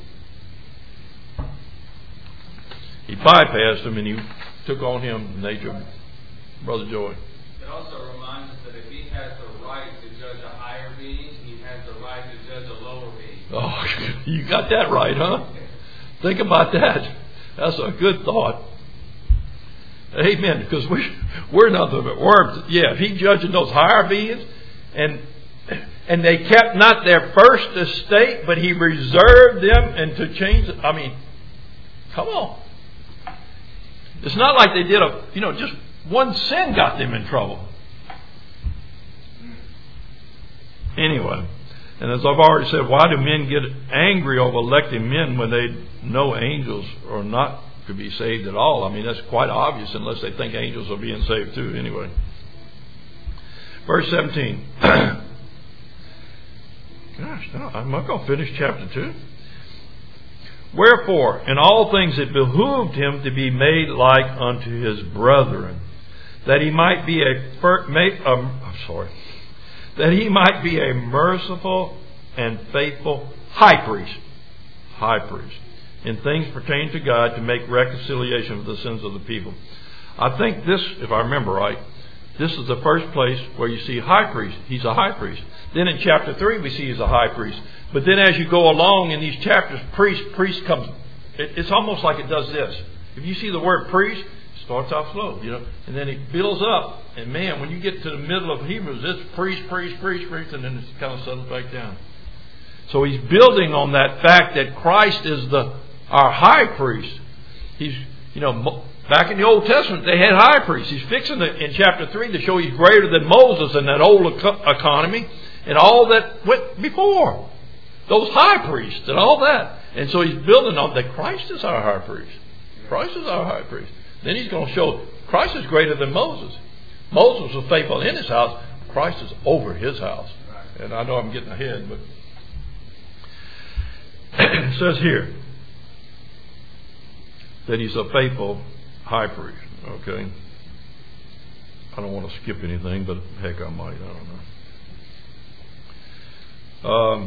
He bypassed them and he took on him the nature of Brother Joey. It also reminds us that if he has the right to judge a higher being, he has the right to judge a lower being. Oh, you got that right, huh? Think about that. That's a good thought. Amen. Because we're nothing but worms. Yeah, if he judging those higher beings, and they kept not their first estate, but he reserved them and to change it. I mean, come on. It's not like they did just one sin got them in trouble. Anyway, and as I've already said, why do men get angry over electing men when they know angels are not to be saved at all? I mean, that's quite obvious unless they think angels are being saved too. Anyway, verse 17. Gosh, no, I'm not going to finish chapter 2. Wherefore, in all things it behooved him to be made like unto his brethren, that he might be a merciful and faithful high priest. High priest. In things pertaining to God, to make reconciliation for the sins of the people. I think this, if I remember right, this is the first place where you see high priest. He's a high priest. Then in chapter 3 we see he's a high priest. But then as you go along in these chapters, priest comes. It's almost like it does this. If you see the word priest, it starts off slow, and then it builds up. And man, when you get to the middle of Hebrews, it's priest, and then it kind of settles back down. So he's building on that fact that Christ is our high priest. He's, back in the Old Testament, they had high priests. He's fixing it in chapter 3 to show he's greater than Moses in that old economy and all that went before. Those high priests and all that. And so he's building on that Christ is our high priest. Christ is our high priest. Then he's going to show Christ is greater than Moses. Moses was faithful in his house. Christ is over his house. And I know I'm getting ahead, but it says here that he's a faithful high priest. Okay. I don't want to skip anything, but heck, I might. I don't know.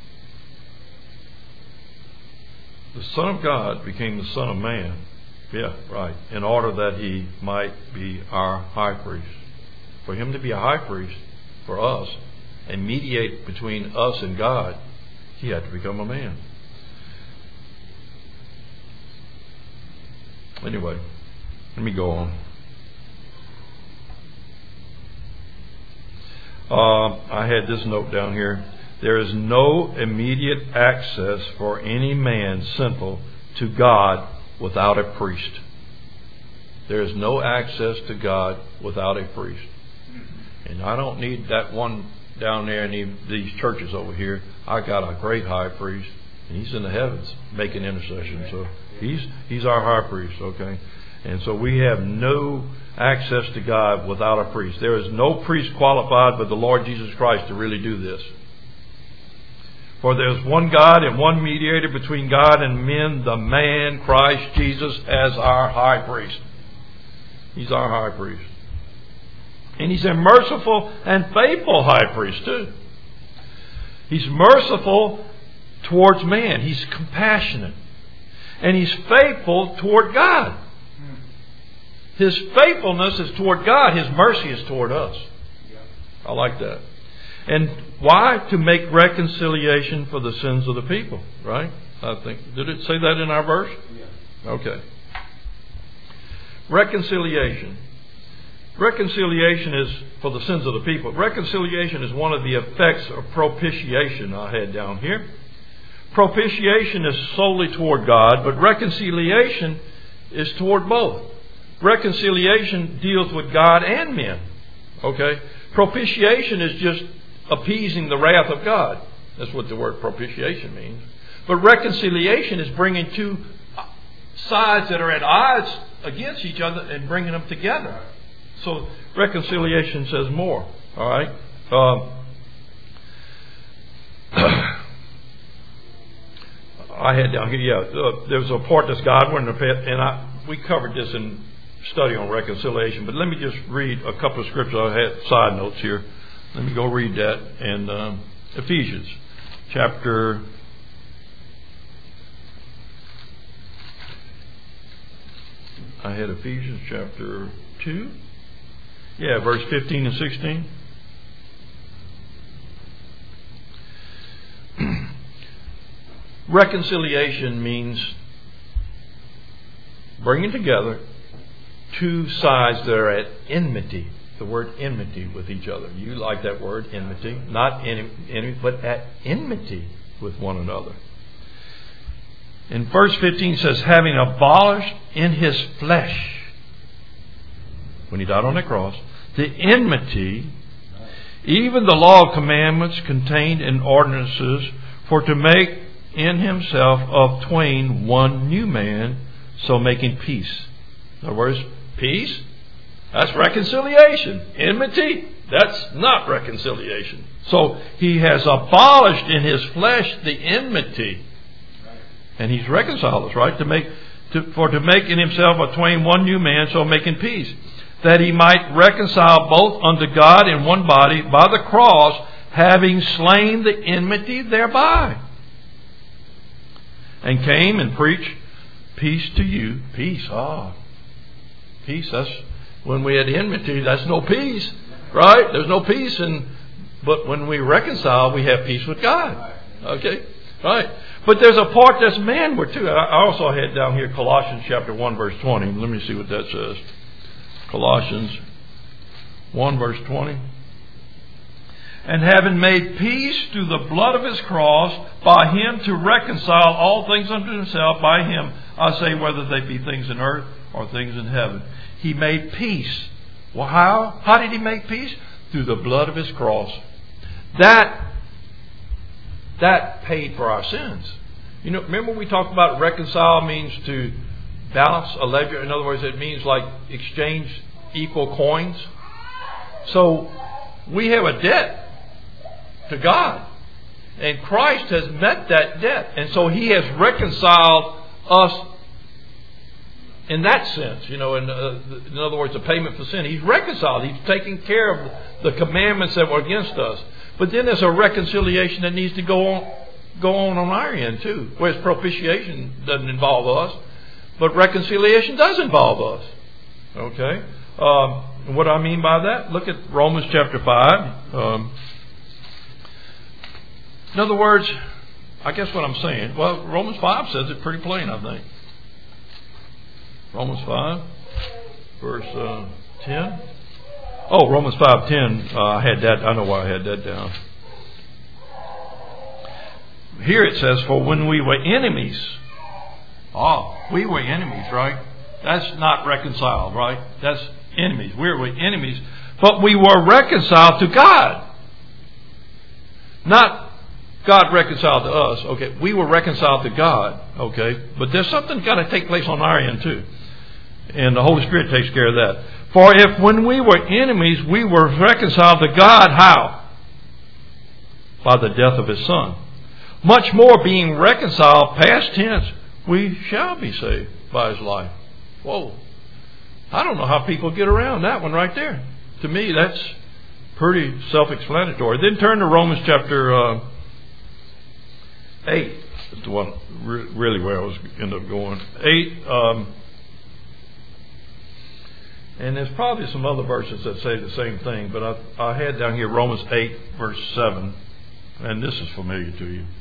The Son of God became the Son of Man. Yeah, right. In order that he might be our high priest. For him to be a high priest for us and mediate between us and God, he had to become a man. Anyway, let me go on. I had this note down here. There is no immediate access for any man sinful to God without a priest. There is no access to God without a priest. And I don't need that one down there in these churches over here. I got a great high priest, and he's in the heavens making intercession. So he's our high priest, okay? And so we have no access to God without a priest. There is no priest qualified but the Lord Jesus Christ to really do this. For there is one God and one mediator between God and men, the man Christ Jesus, as our high priest. He's our high priest. And he's a merciful and faithful high priest too. He's merciful towards man. He's compassionate. And He's faithful toward God. His faithfulness is toward God. His mercy is toward us. I like that. And why? To make reconciliation for the sins of the people. Right? I think. Did it say that in our verse? Okay. Reconciliation. Reconciliation is for the sins of the people. Reconciliation is one of the effects of propitiation I had down here. Propitiation is solely toward God, but reconciliation is toward both. Reconciliation deals with God and men. Okay? Propitiation is just appeasing the wrath of God. That's what the word propitiation means. But reconciliation is bringing two sides that are at odds against each other and bringing them together. So reconciliation says more. All right? I had down here, there's a part that's Godward, and we covered this in study on reconciliation. But let me just read a couple of scriptures. I had side notes here. Let me go read that. And Ephesians chapter... I had Ephesians chapter 2. Yeah, verse 15 and 16. Reconciliation means bringing together two sides that are at enmity. The word enmity with each other. You like that word, enmity. Not enemy, but at enmity with one another. In verse 15 it says, having abolished in His flesh, when He died on the cross, the enmity, even the law of commandments contained in ordinances, for to make in Himself of twain one new man, so making peace. In other words, peace, that's reconciliation. Enmity, that's not reconciliation. So He has abolished in His flesh the enmity. And He's reconciled us, right? To make in Himself of twain one new man, so making peace, that He might reconcile both unto God in one body by the cross, having slain the enmity thereby. And came and preached peace to you. Peace. Peace. That's when we had enmity, that's no peace. Right? There's no peace. But when we reconcile, we have peace with God. Okay? Right. But there's a part that's manward too. I also had down here Colossians chapter 1 verse 20. Let me see what that says. Colossians 1 verse 20. And having made peace through the blood of His cross, by Him to reconcile all things unto Himself, by Him, I say, whether they be things in earth or things in heaven. He made peace. Well, how? How did He make peace? Through the blood of His cross. That paid for our sins. You know, remember we talked about reconcile means to balance a ledger. In other words, it means like exchange equal coins. So we have a debt to God. And Christ has met that debt. And so He has reconciled us in that sense. You know, in other words, the payment for sin. He's reconciled. He's taken care of the commandments that were against us. But then there's a reconciliation that needs to go on our end too. Whereas propitiation doesn't involve us, but reconciliation does involve us. Okay? What I mean by that? Look at Romans chapter 5. In other words, I guess what I'm saying, well, Romans 5 says it pretty plain, I think. Romans 5, verse 10. Oh, Romans 5:10. I had that. I know why I had that down. Here it says, "For when we were enemies." We were enemies, right? That's not reconciled, right? That's enemies. We were enemies, but we were reconciled to God. Not God reconciled to us. Okay, we were reconciled to God. Okay, but there's something got to take place on our end too, and the Holy Spirit takes care of that. For if when we were enemies, we were reconciled to God, how? By the death of His Son. Much more, being reconciled, past tense, we shall be saved by His life. Whoa. I don't know how people get around that one right there. To me, that's pretty self-explanatory. Then turn to Romans chapter 8. That's the one really where I was end up going. 8, and there's probably some other verses that say the same thing, but I had down here Romans 8, verse 7, and this is familiar to you.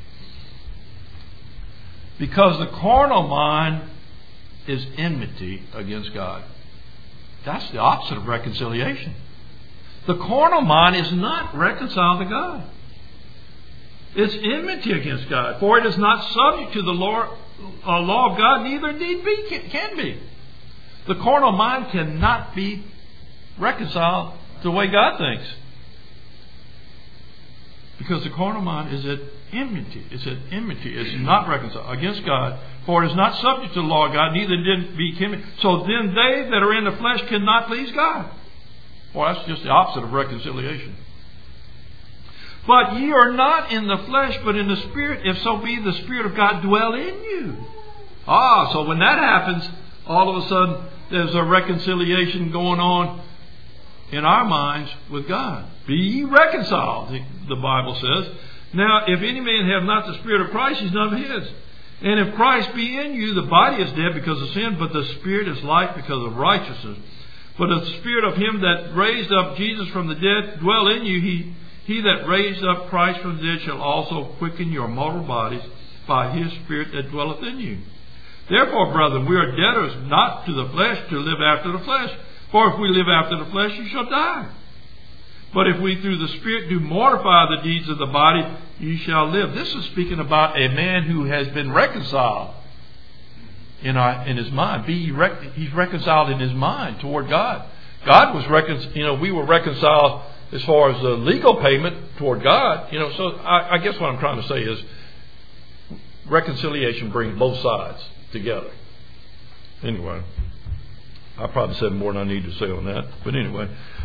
Because the carnal mind is enmity against God. That's the opposite of reconciliation. The carnal mind is not reconciled to God. It's enmity against God. For it is not subject to the law of God, neither indeed can be. The carnal mind cannot be reconciled to the way God thinks. Because the carnal mind is at enmity. It's at enmity. It's not reconciled against God. For it is not subject to the law of God, neither did be can. So then they that are in the flesh cannot please God. Well, that's just the opposite of reconciliation. But ye are not in the flesh, but in the Spirit, if so be the Spirit of God dwell in you. So when that happens, all of a sudden there's a reconciliation going on in our minds with God. Be ye reconciled, the Bible says. Now, if any man have not the Spirit of Christ, he's none of his. And if Christ be in you, the body is dead because of sin, but the Spirit is life because of righteousness. But if the Spirit of him that raised up Jesus from the dead dwell in you, he that raised up Christ from the dead shall also quicken your mortal bodies by his Spirit that dwelleth in you. Therefore, brethren, we are debtors not to the flesh to live after the flesh. For if we live after the flesh, you shall die. But if we through the Spirit do mortify the deeds of the body, you shall live. This is speaking about a man who has been reconciled in his mind. He's reconciled in his mind toward God. God was we were reconciled as far as the legal payment toward God. So I guess what I'm trying to say is reconciliation brings both sides together. Anyway, I probably said more than I need to say on that. But anyway,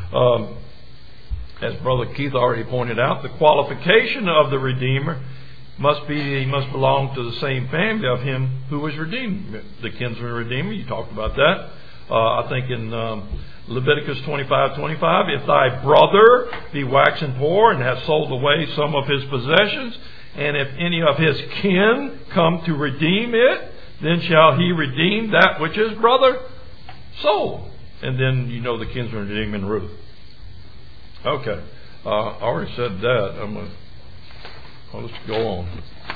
as Brother Keith already pointed out, the qualification of the Redeemer must be he must belong to the same family of him who was redeemed. The kinsman redeemer, you talked about that. I think in Leviticus 25:25, if thy brother be waxen poor and hath sold away some of his possessions, and if any of his kin come to redeem it, then shall he redeem that which his brother sold. And then the kinsman redeemer in Ruth. Okay, I already said that. Let's go on.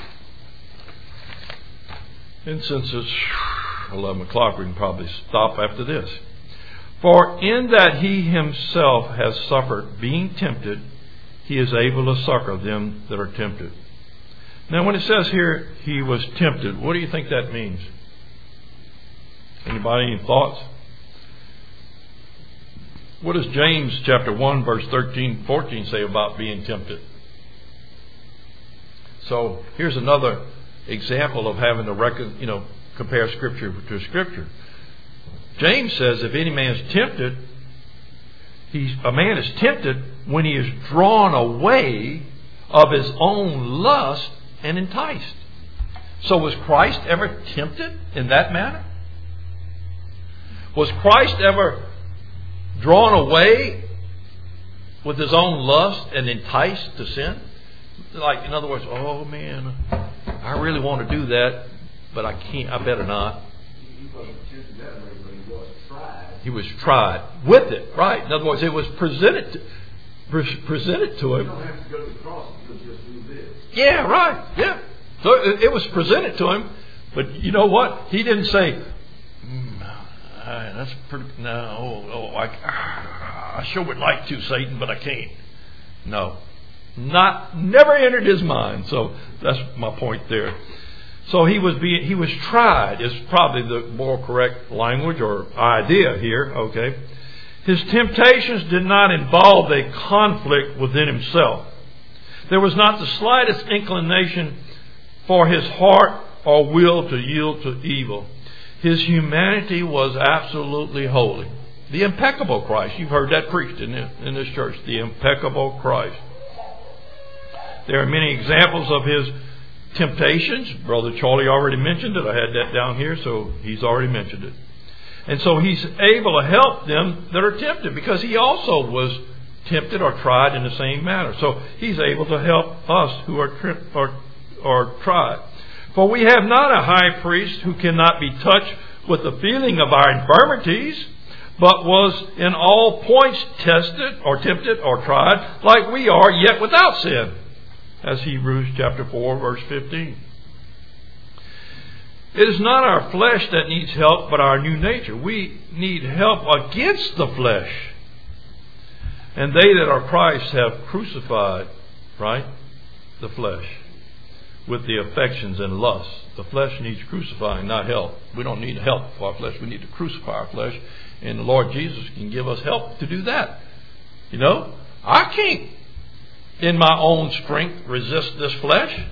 And since it's 11 o'clock, we can probably stop after this. For in that he himself has suffered, being tempted, he is able to succor them that are tempted. Now, when it says here he was tempted, what do you think that means? Anybody, any thoughts? What does James chapter 1 verse 13-14 say about being tempted? So here's another example of having to compare Scripture to Scripture. James says if any man is tempted, a man is tempted when he is drawn away of his own lust and enticed. So was Christ ever tempted in that manner? Was Christ ever drawn away with his own lust and enticed to sin? Like, in other words, oh man, I really want to do that, but I can't, I better not. He wasn't tempted that way, but he was tried. He was tried with it, right? In other words, it was presented to him. You don't have to go to the cross, you'll just do this. Yeah, right, yeah. So it was presented to him, but you know what? He didn't say, that's pretty, I sure would like to, Satan, but I can't. No. Never entered his mind. So that's my point there. So he was tried is probably the more correct language or idea here, okay? His temptations did not involve a conflict within himself. There was not the slightest inclination for his heart or will to yield to evil. His humanity was absolutely holy. The impeccable Christ. You've heard that preached in this church. The impeccable Christ. There are many examples of his temptations. Brother Charlie already mentioned it. I had that down here, so he's already mentioned it. And so he's able to help them that are tempted because he also was tempted or tried in the same manner. So he's able to help us who are tried. For we have not a high priest who cannot be touched with the feeling of our infirmities, but was in all points tested or tempted or tried like we are, yet without sin. As Hebrews chapter 4, verse 15. It is not our flesh that needs help, but our new nature. We need help against the flesh. And they that are Christ have crucified, right, the flesh with the affections and lusts. The flesh needs crucifying, not help. We don't need help for our flesh. We need to crucify our flesh. And the Lord Jesus can give us help to do that. You know, I can't, in my own strength, resist this flesh.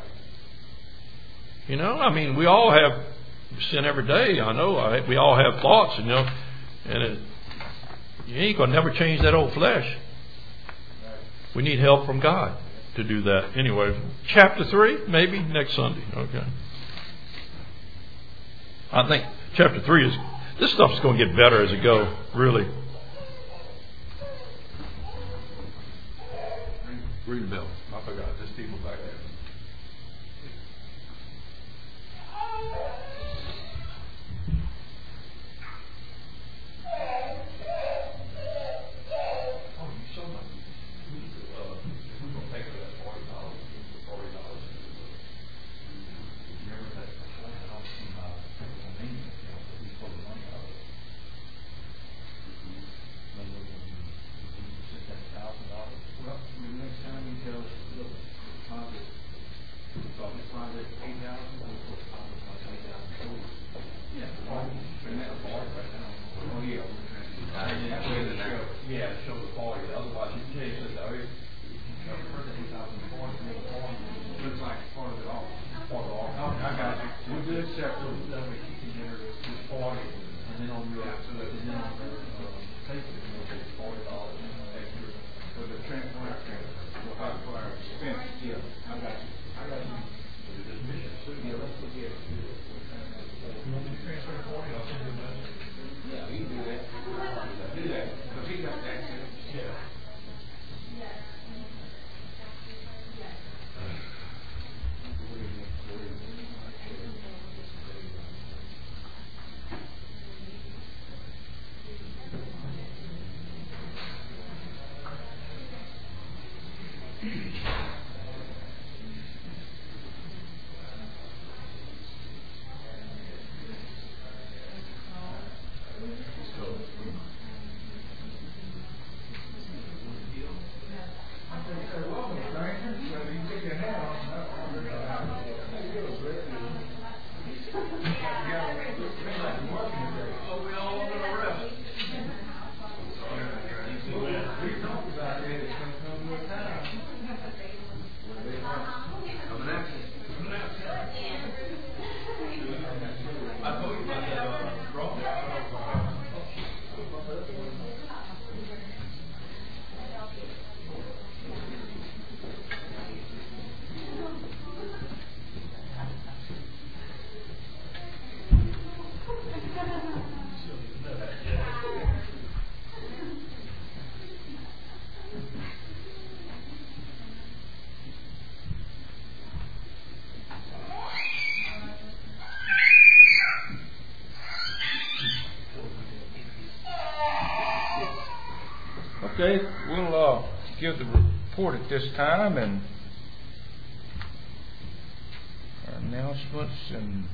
You know, I mean, we all have sin every day. I know we all have thoughts, you know, and you ain't going to never change that old flesh. We need help from God to do that. Anyway, chapter 3, maybe next Sunday. Okay. I think chapter 3 is, this stuff's going to get better as it goes, really. Ring the bell. I forgot. There's people back there. Okay, we'll give the report at this time and our announcements, and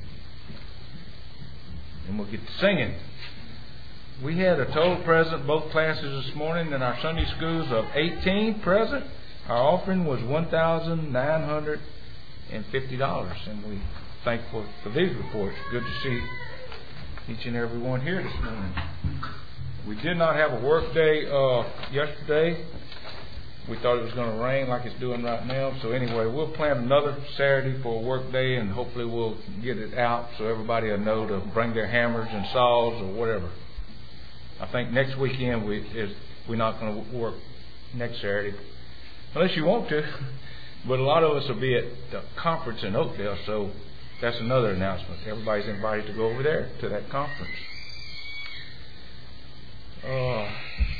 we'll get to singing. We had a total present, both classes this morning in our Sunday schools, of 18 present. Our offering was $1,950, and we're thankful for these reports. Good to see each and every one here this morning. We did not have a work day yesterday. We thought it was going to rain like it's doing right now. So anyway, we'll plan another Saturday for a work day, and hopefully we'll get it out so everybody will know to bring their hammers and saws or whatever. I think next weekend we're not going to work next Saturday, unless you want to. But a lot of us will be at the conference in Oakdale, so that's another announcement. Everybody's invited to go over there to that conference.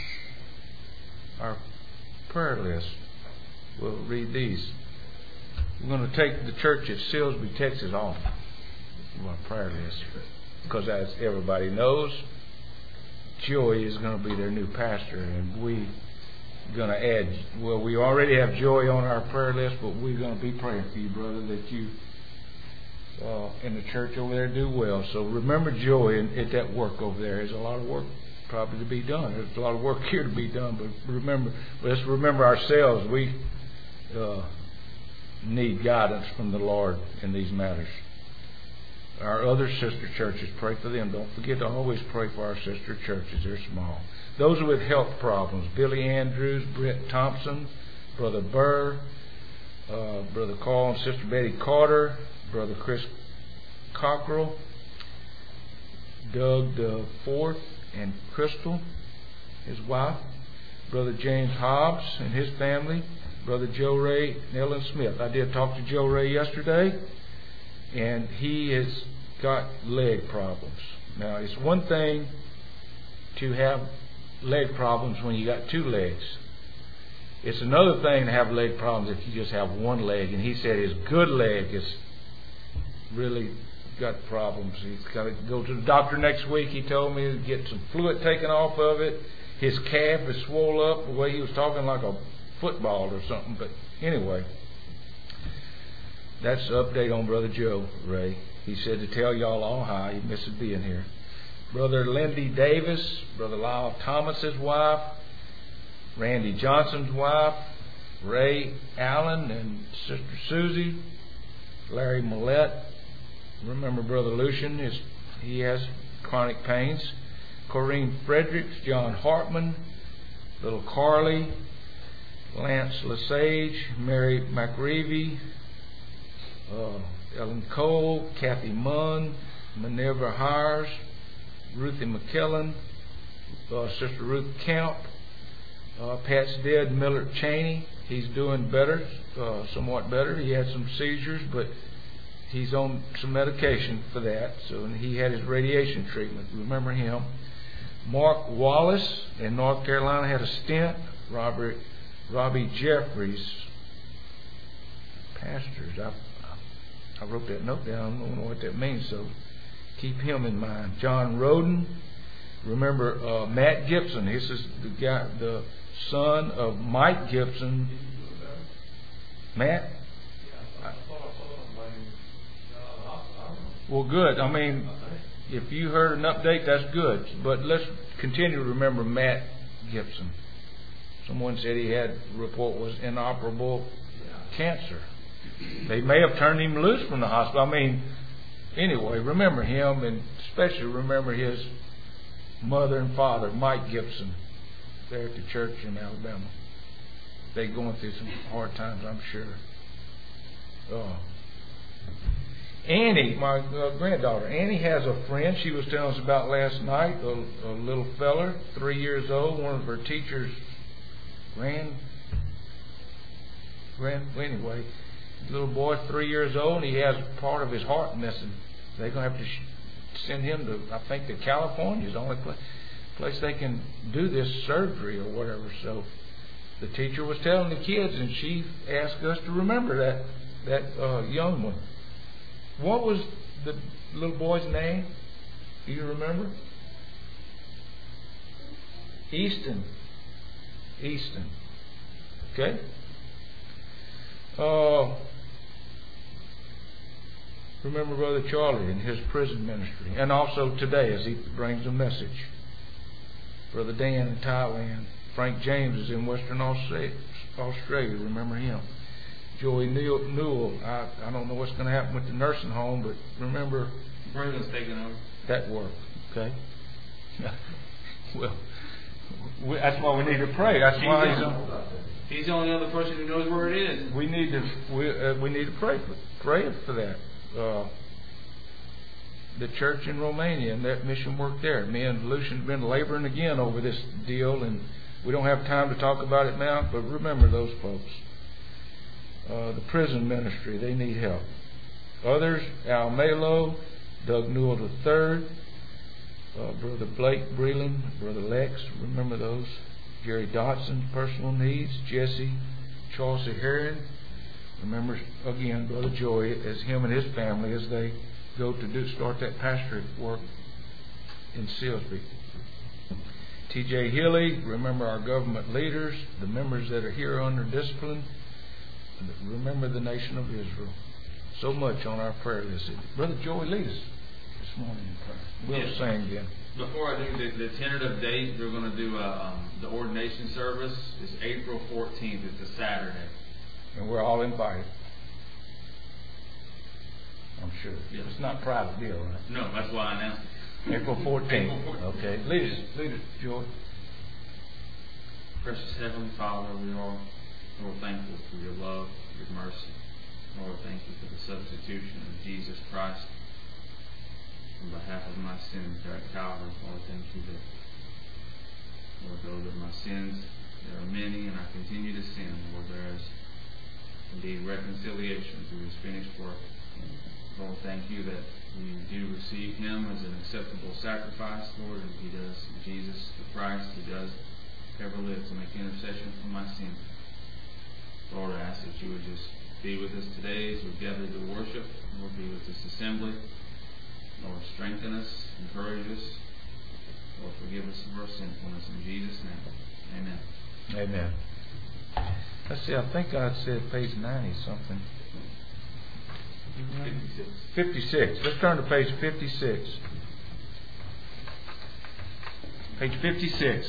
Our prayer list. We'll read these. We're going to take the church at Silsbee, Texas off our prayer list. Because as everybody knows, Joey is going to be their new pastor. And we're going to add, well, we already have Joey on our prayer list, but we're going to be praying for you, brother, that you in the church over there do well. So remember Joey at that work over there. There's a lot of work probably to be done. There's a lot of work here to be done, but let's remember ourselves. We need guidance from the Lord in these matters. Our other sister churches, pray for them. Don't forget to always pray for our sister churches. They're small. Those with health problems, Billy Andrews, Brett Thompson, Brother Burr, Brother Carl and Sister Betty Carter, Brother Chris Cockrell, Doug Forth and Crystal, his wife, Brother James Hobbs and his family, Brother Joe Ray and Ellen Smith. I did talk to Joe Ray yesterday, and he has got leg problems. Now, it's one thing to have leg problems when you got two legs. It's another thing to have leg problems if you just have one leg. And he said his good leg is really got problems. He's got to go to the doctor next week. He told me to get some fluid taken off of it. His calf is swole up the way he was talking, like a football or something. But anyway, that's the update on Brother Joe Ray. He said to tell y'all all hi. He misses being here. Brother Lindy Davis, Brother Lyle Thomas's wife, Randy Johnson's wife, Ray Allen and Sister Susie, Larry Millette. Remember Brother Lucian, he has chronic pains. Corrine Fredericks, John Hartman, little Carly, Lance Lesage, Mary McReevy, Ellen Cole, Kathy Munn, Minerva Hires, Ruthie McKellen, Sister Ruth Camp, Pat's dead, Millard Cheney. He's doing better, somewhat better. He had some seizures, but he's on some medication for that. So he had his radiation treatment. Remember him. Mark Wallace in North Carolina had a stent. Robbie Jeffries, pastors. I wrote that note down. I don't know what that means, so keep him in mind. John Roden. Remember Matt Gibson. This is the son of Mike Gibson. Matt? Well, good. I mean, if you heard an update, that's good. But let's continue to remember Matt Gibson. Someone said he had report was inoperable cancer. They may have turned him loose from the hospital. I mean, anyway, remember him, and especially remember his mother and father, Mike Gibson, there at the church in Alabama. They're going through some hard times, I'm sure. Annie, my granddaughter, Annie has a friend she was telling us about last night, a little feller, 3 years old, one of her teachers' anyway, little boy, 3 years old, and he has part of his heart missing. They're going to have to send him to, I think, to California is the only place they can do this surgery or whatever. So the teacher was telling the kids, and she asked us to remember that young one. What was the little boy's name? Do you remember? Easton. Okay? Remember Brother Charlie and his prison ministry. And also today as he brings a message. Brother Dan in Thailand. Frank James is in Western Australia. Remember him. Joey Newell. I don't know what's going to happen with the nursing home, but remember Brandon's taking over. That work. Okay? Well, that's why we need to pray. That's why he's the only other person who knows where it is. We need to pray for that. The church in Romania and that mission work there. Me and Lucian have been laboring again over this deal, and we don't have time to talk about it now, but remember those folks. The prison ministry, they need help. Others, Al Malo, Doug Newell III, Brother Blake Breland, Brother Lex, remember those. Jerry Dotson, personal needs. Jesse, Chauncey Herring, Remember again Brother Joey, as him and his family, as they go to start that pastorate work in Silsbee. T.J. Healy, remember our government leaders, the members that are here under discipline. Remember the nation of Israel. So much on our prayer list. Brother Joey, lead us this morning in prayer. We'll sing then. Before I do the tentative date, we're going to do the ordination service. It's April 14th. It's a Saturday. And we're all invited. I'm sure. Yes. It's not a private deal, right? No, that's why I announced it. April 14th. April 14th. Okay. Lead us, Joy. Precious Heavenly Father, we are, Lord, thankful for your love, your mercy. Lord, thank you for the substitution of Jesus Christ on behalf of my sins there at Calvary. Lord, thank you that, Lord, though that my sins, there are many and I continue to sin, Lord, there is indeed reconciliation through his finished work. Lord, thank you that we do receive him as an acceptable sacrifice, Lord, and he does, Jesus the Christ, he does ever live to make intercession for my sin. Lord, I ask that you would just be with us today as we gather to worship. Lord, be with this assembly. Lord, strengthen us, encourage us. Lord, forgive us of our sinfulness. In Jesus' name, amen. Amen. Let's see, I think I said page 90 something. 56. Let's turn to page 56. Page 56.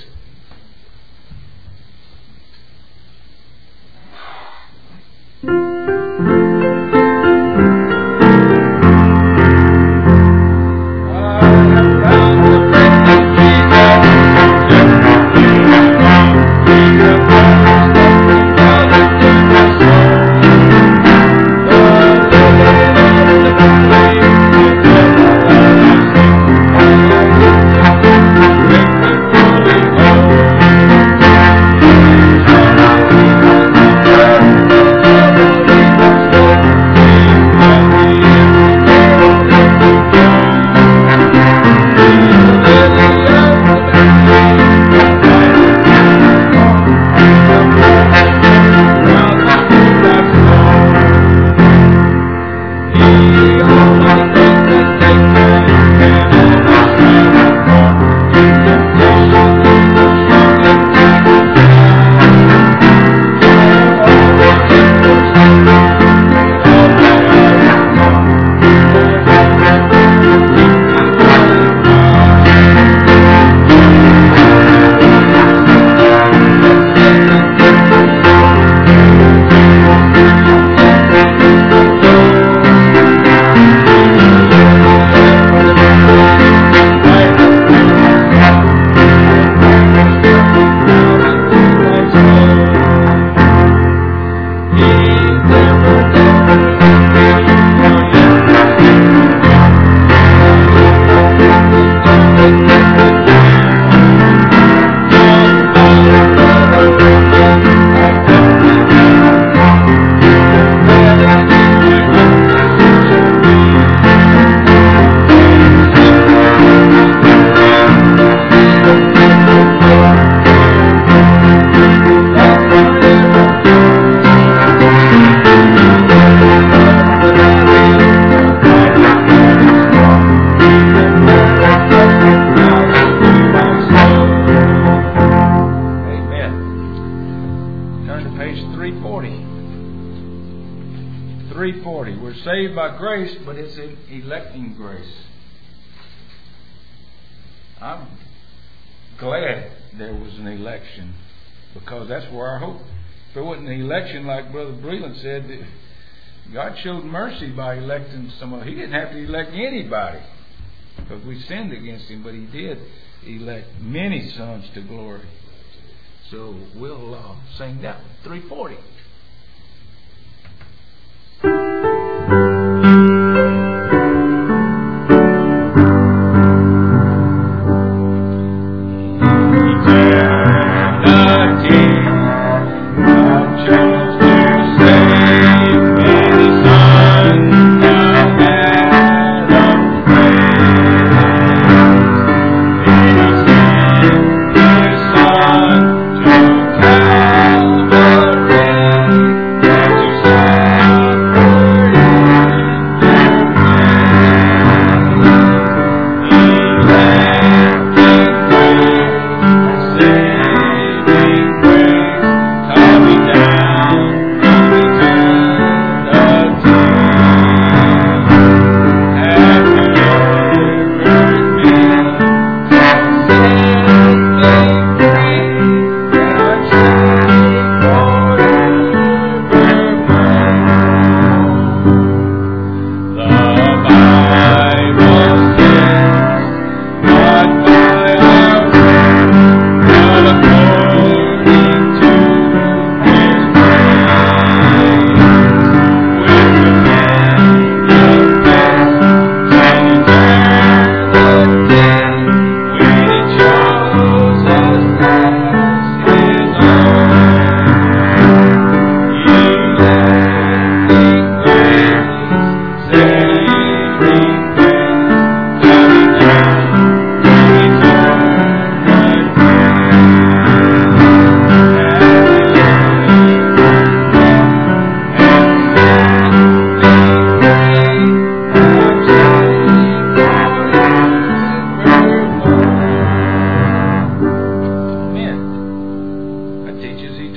Saved by grace, but it's an electing grace. I'm glad there was an election, because that's where our hope. If there wasn't an election, like Brother Breland said, God showed mercy by electing someone. He didn't have to elect anybody, because we sinned against him, but he did elect many sons to glory. So we'll sing that 340. Calvary.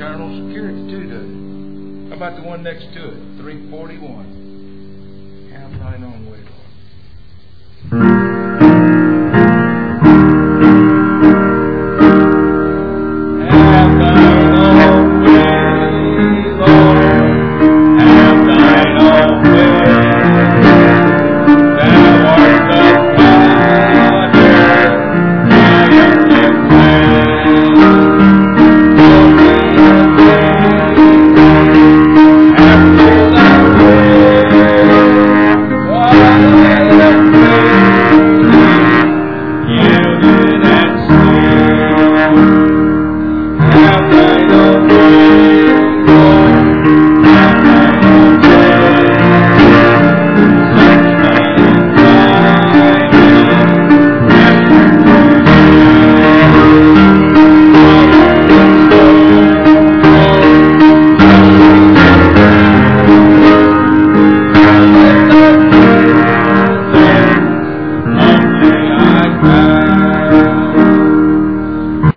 eternal security too, doesn't it? How about the one next to it? 341. Have thine own way.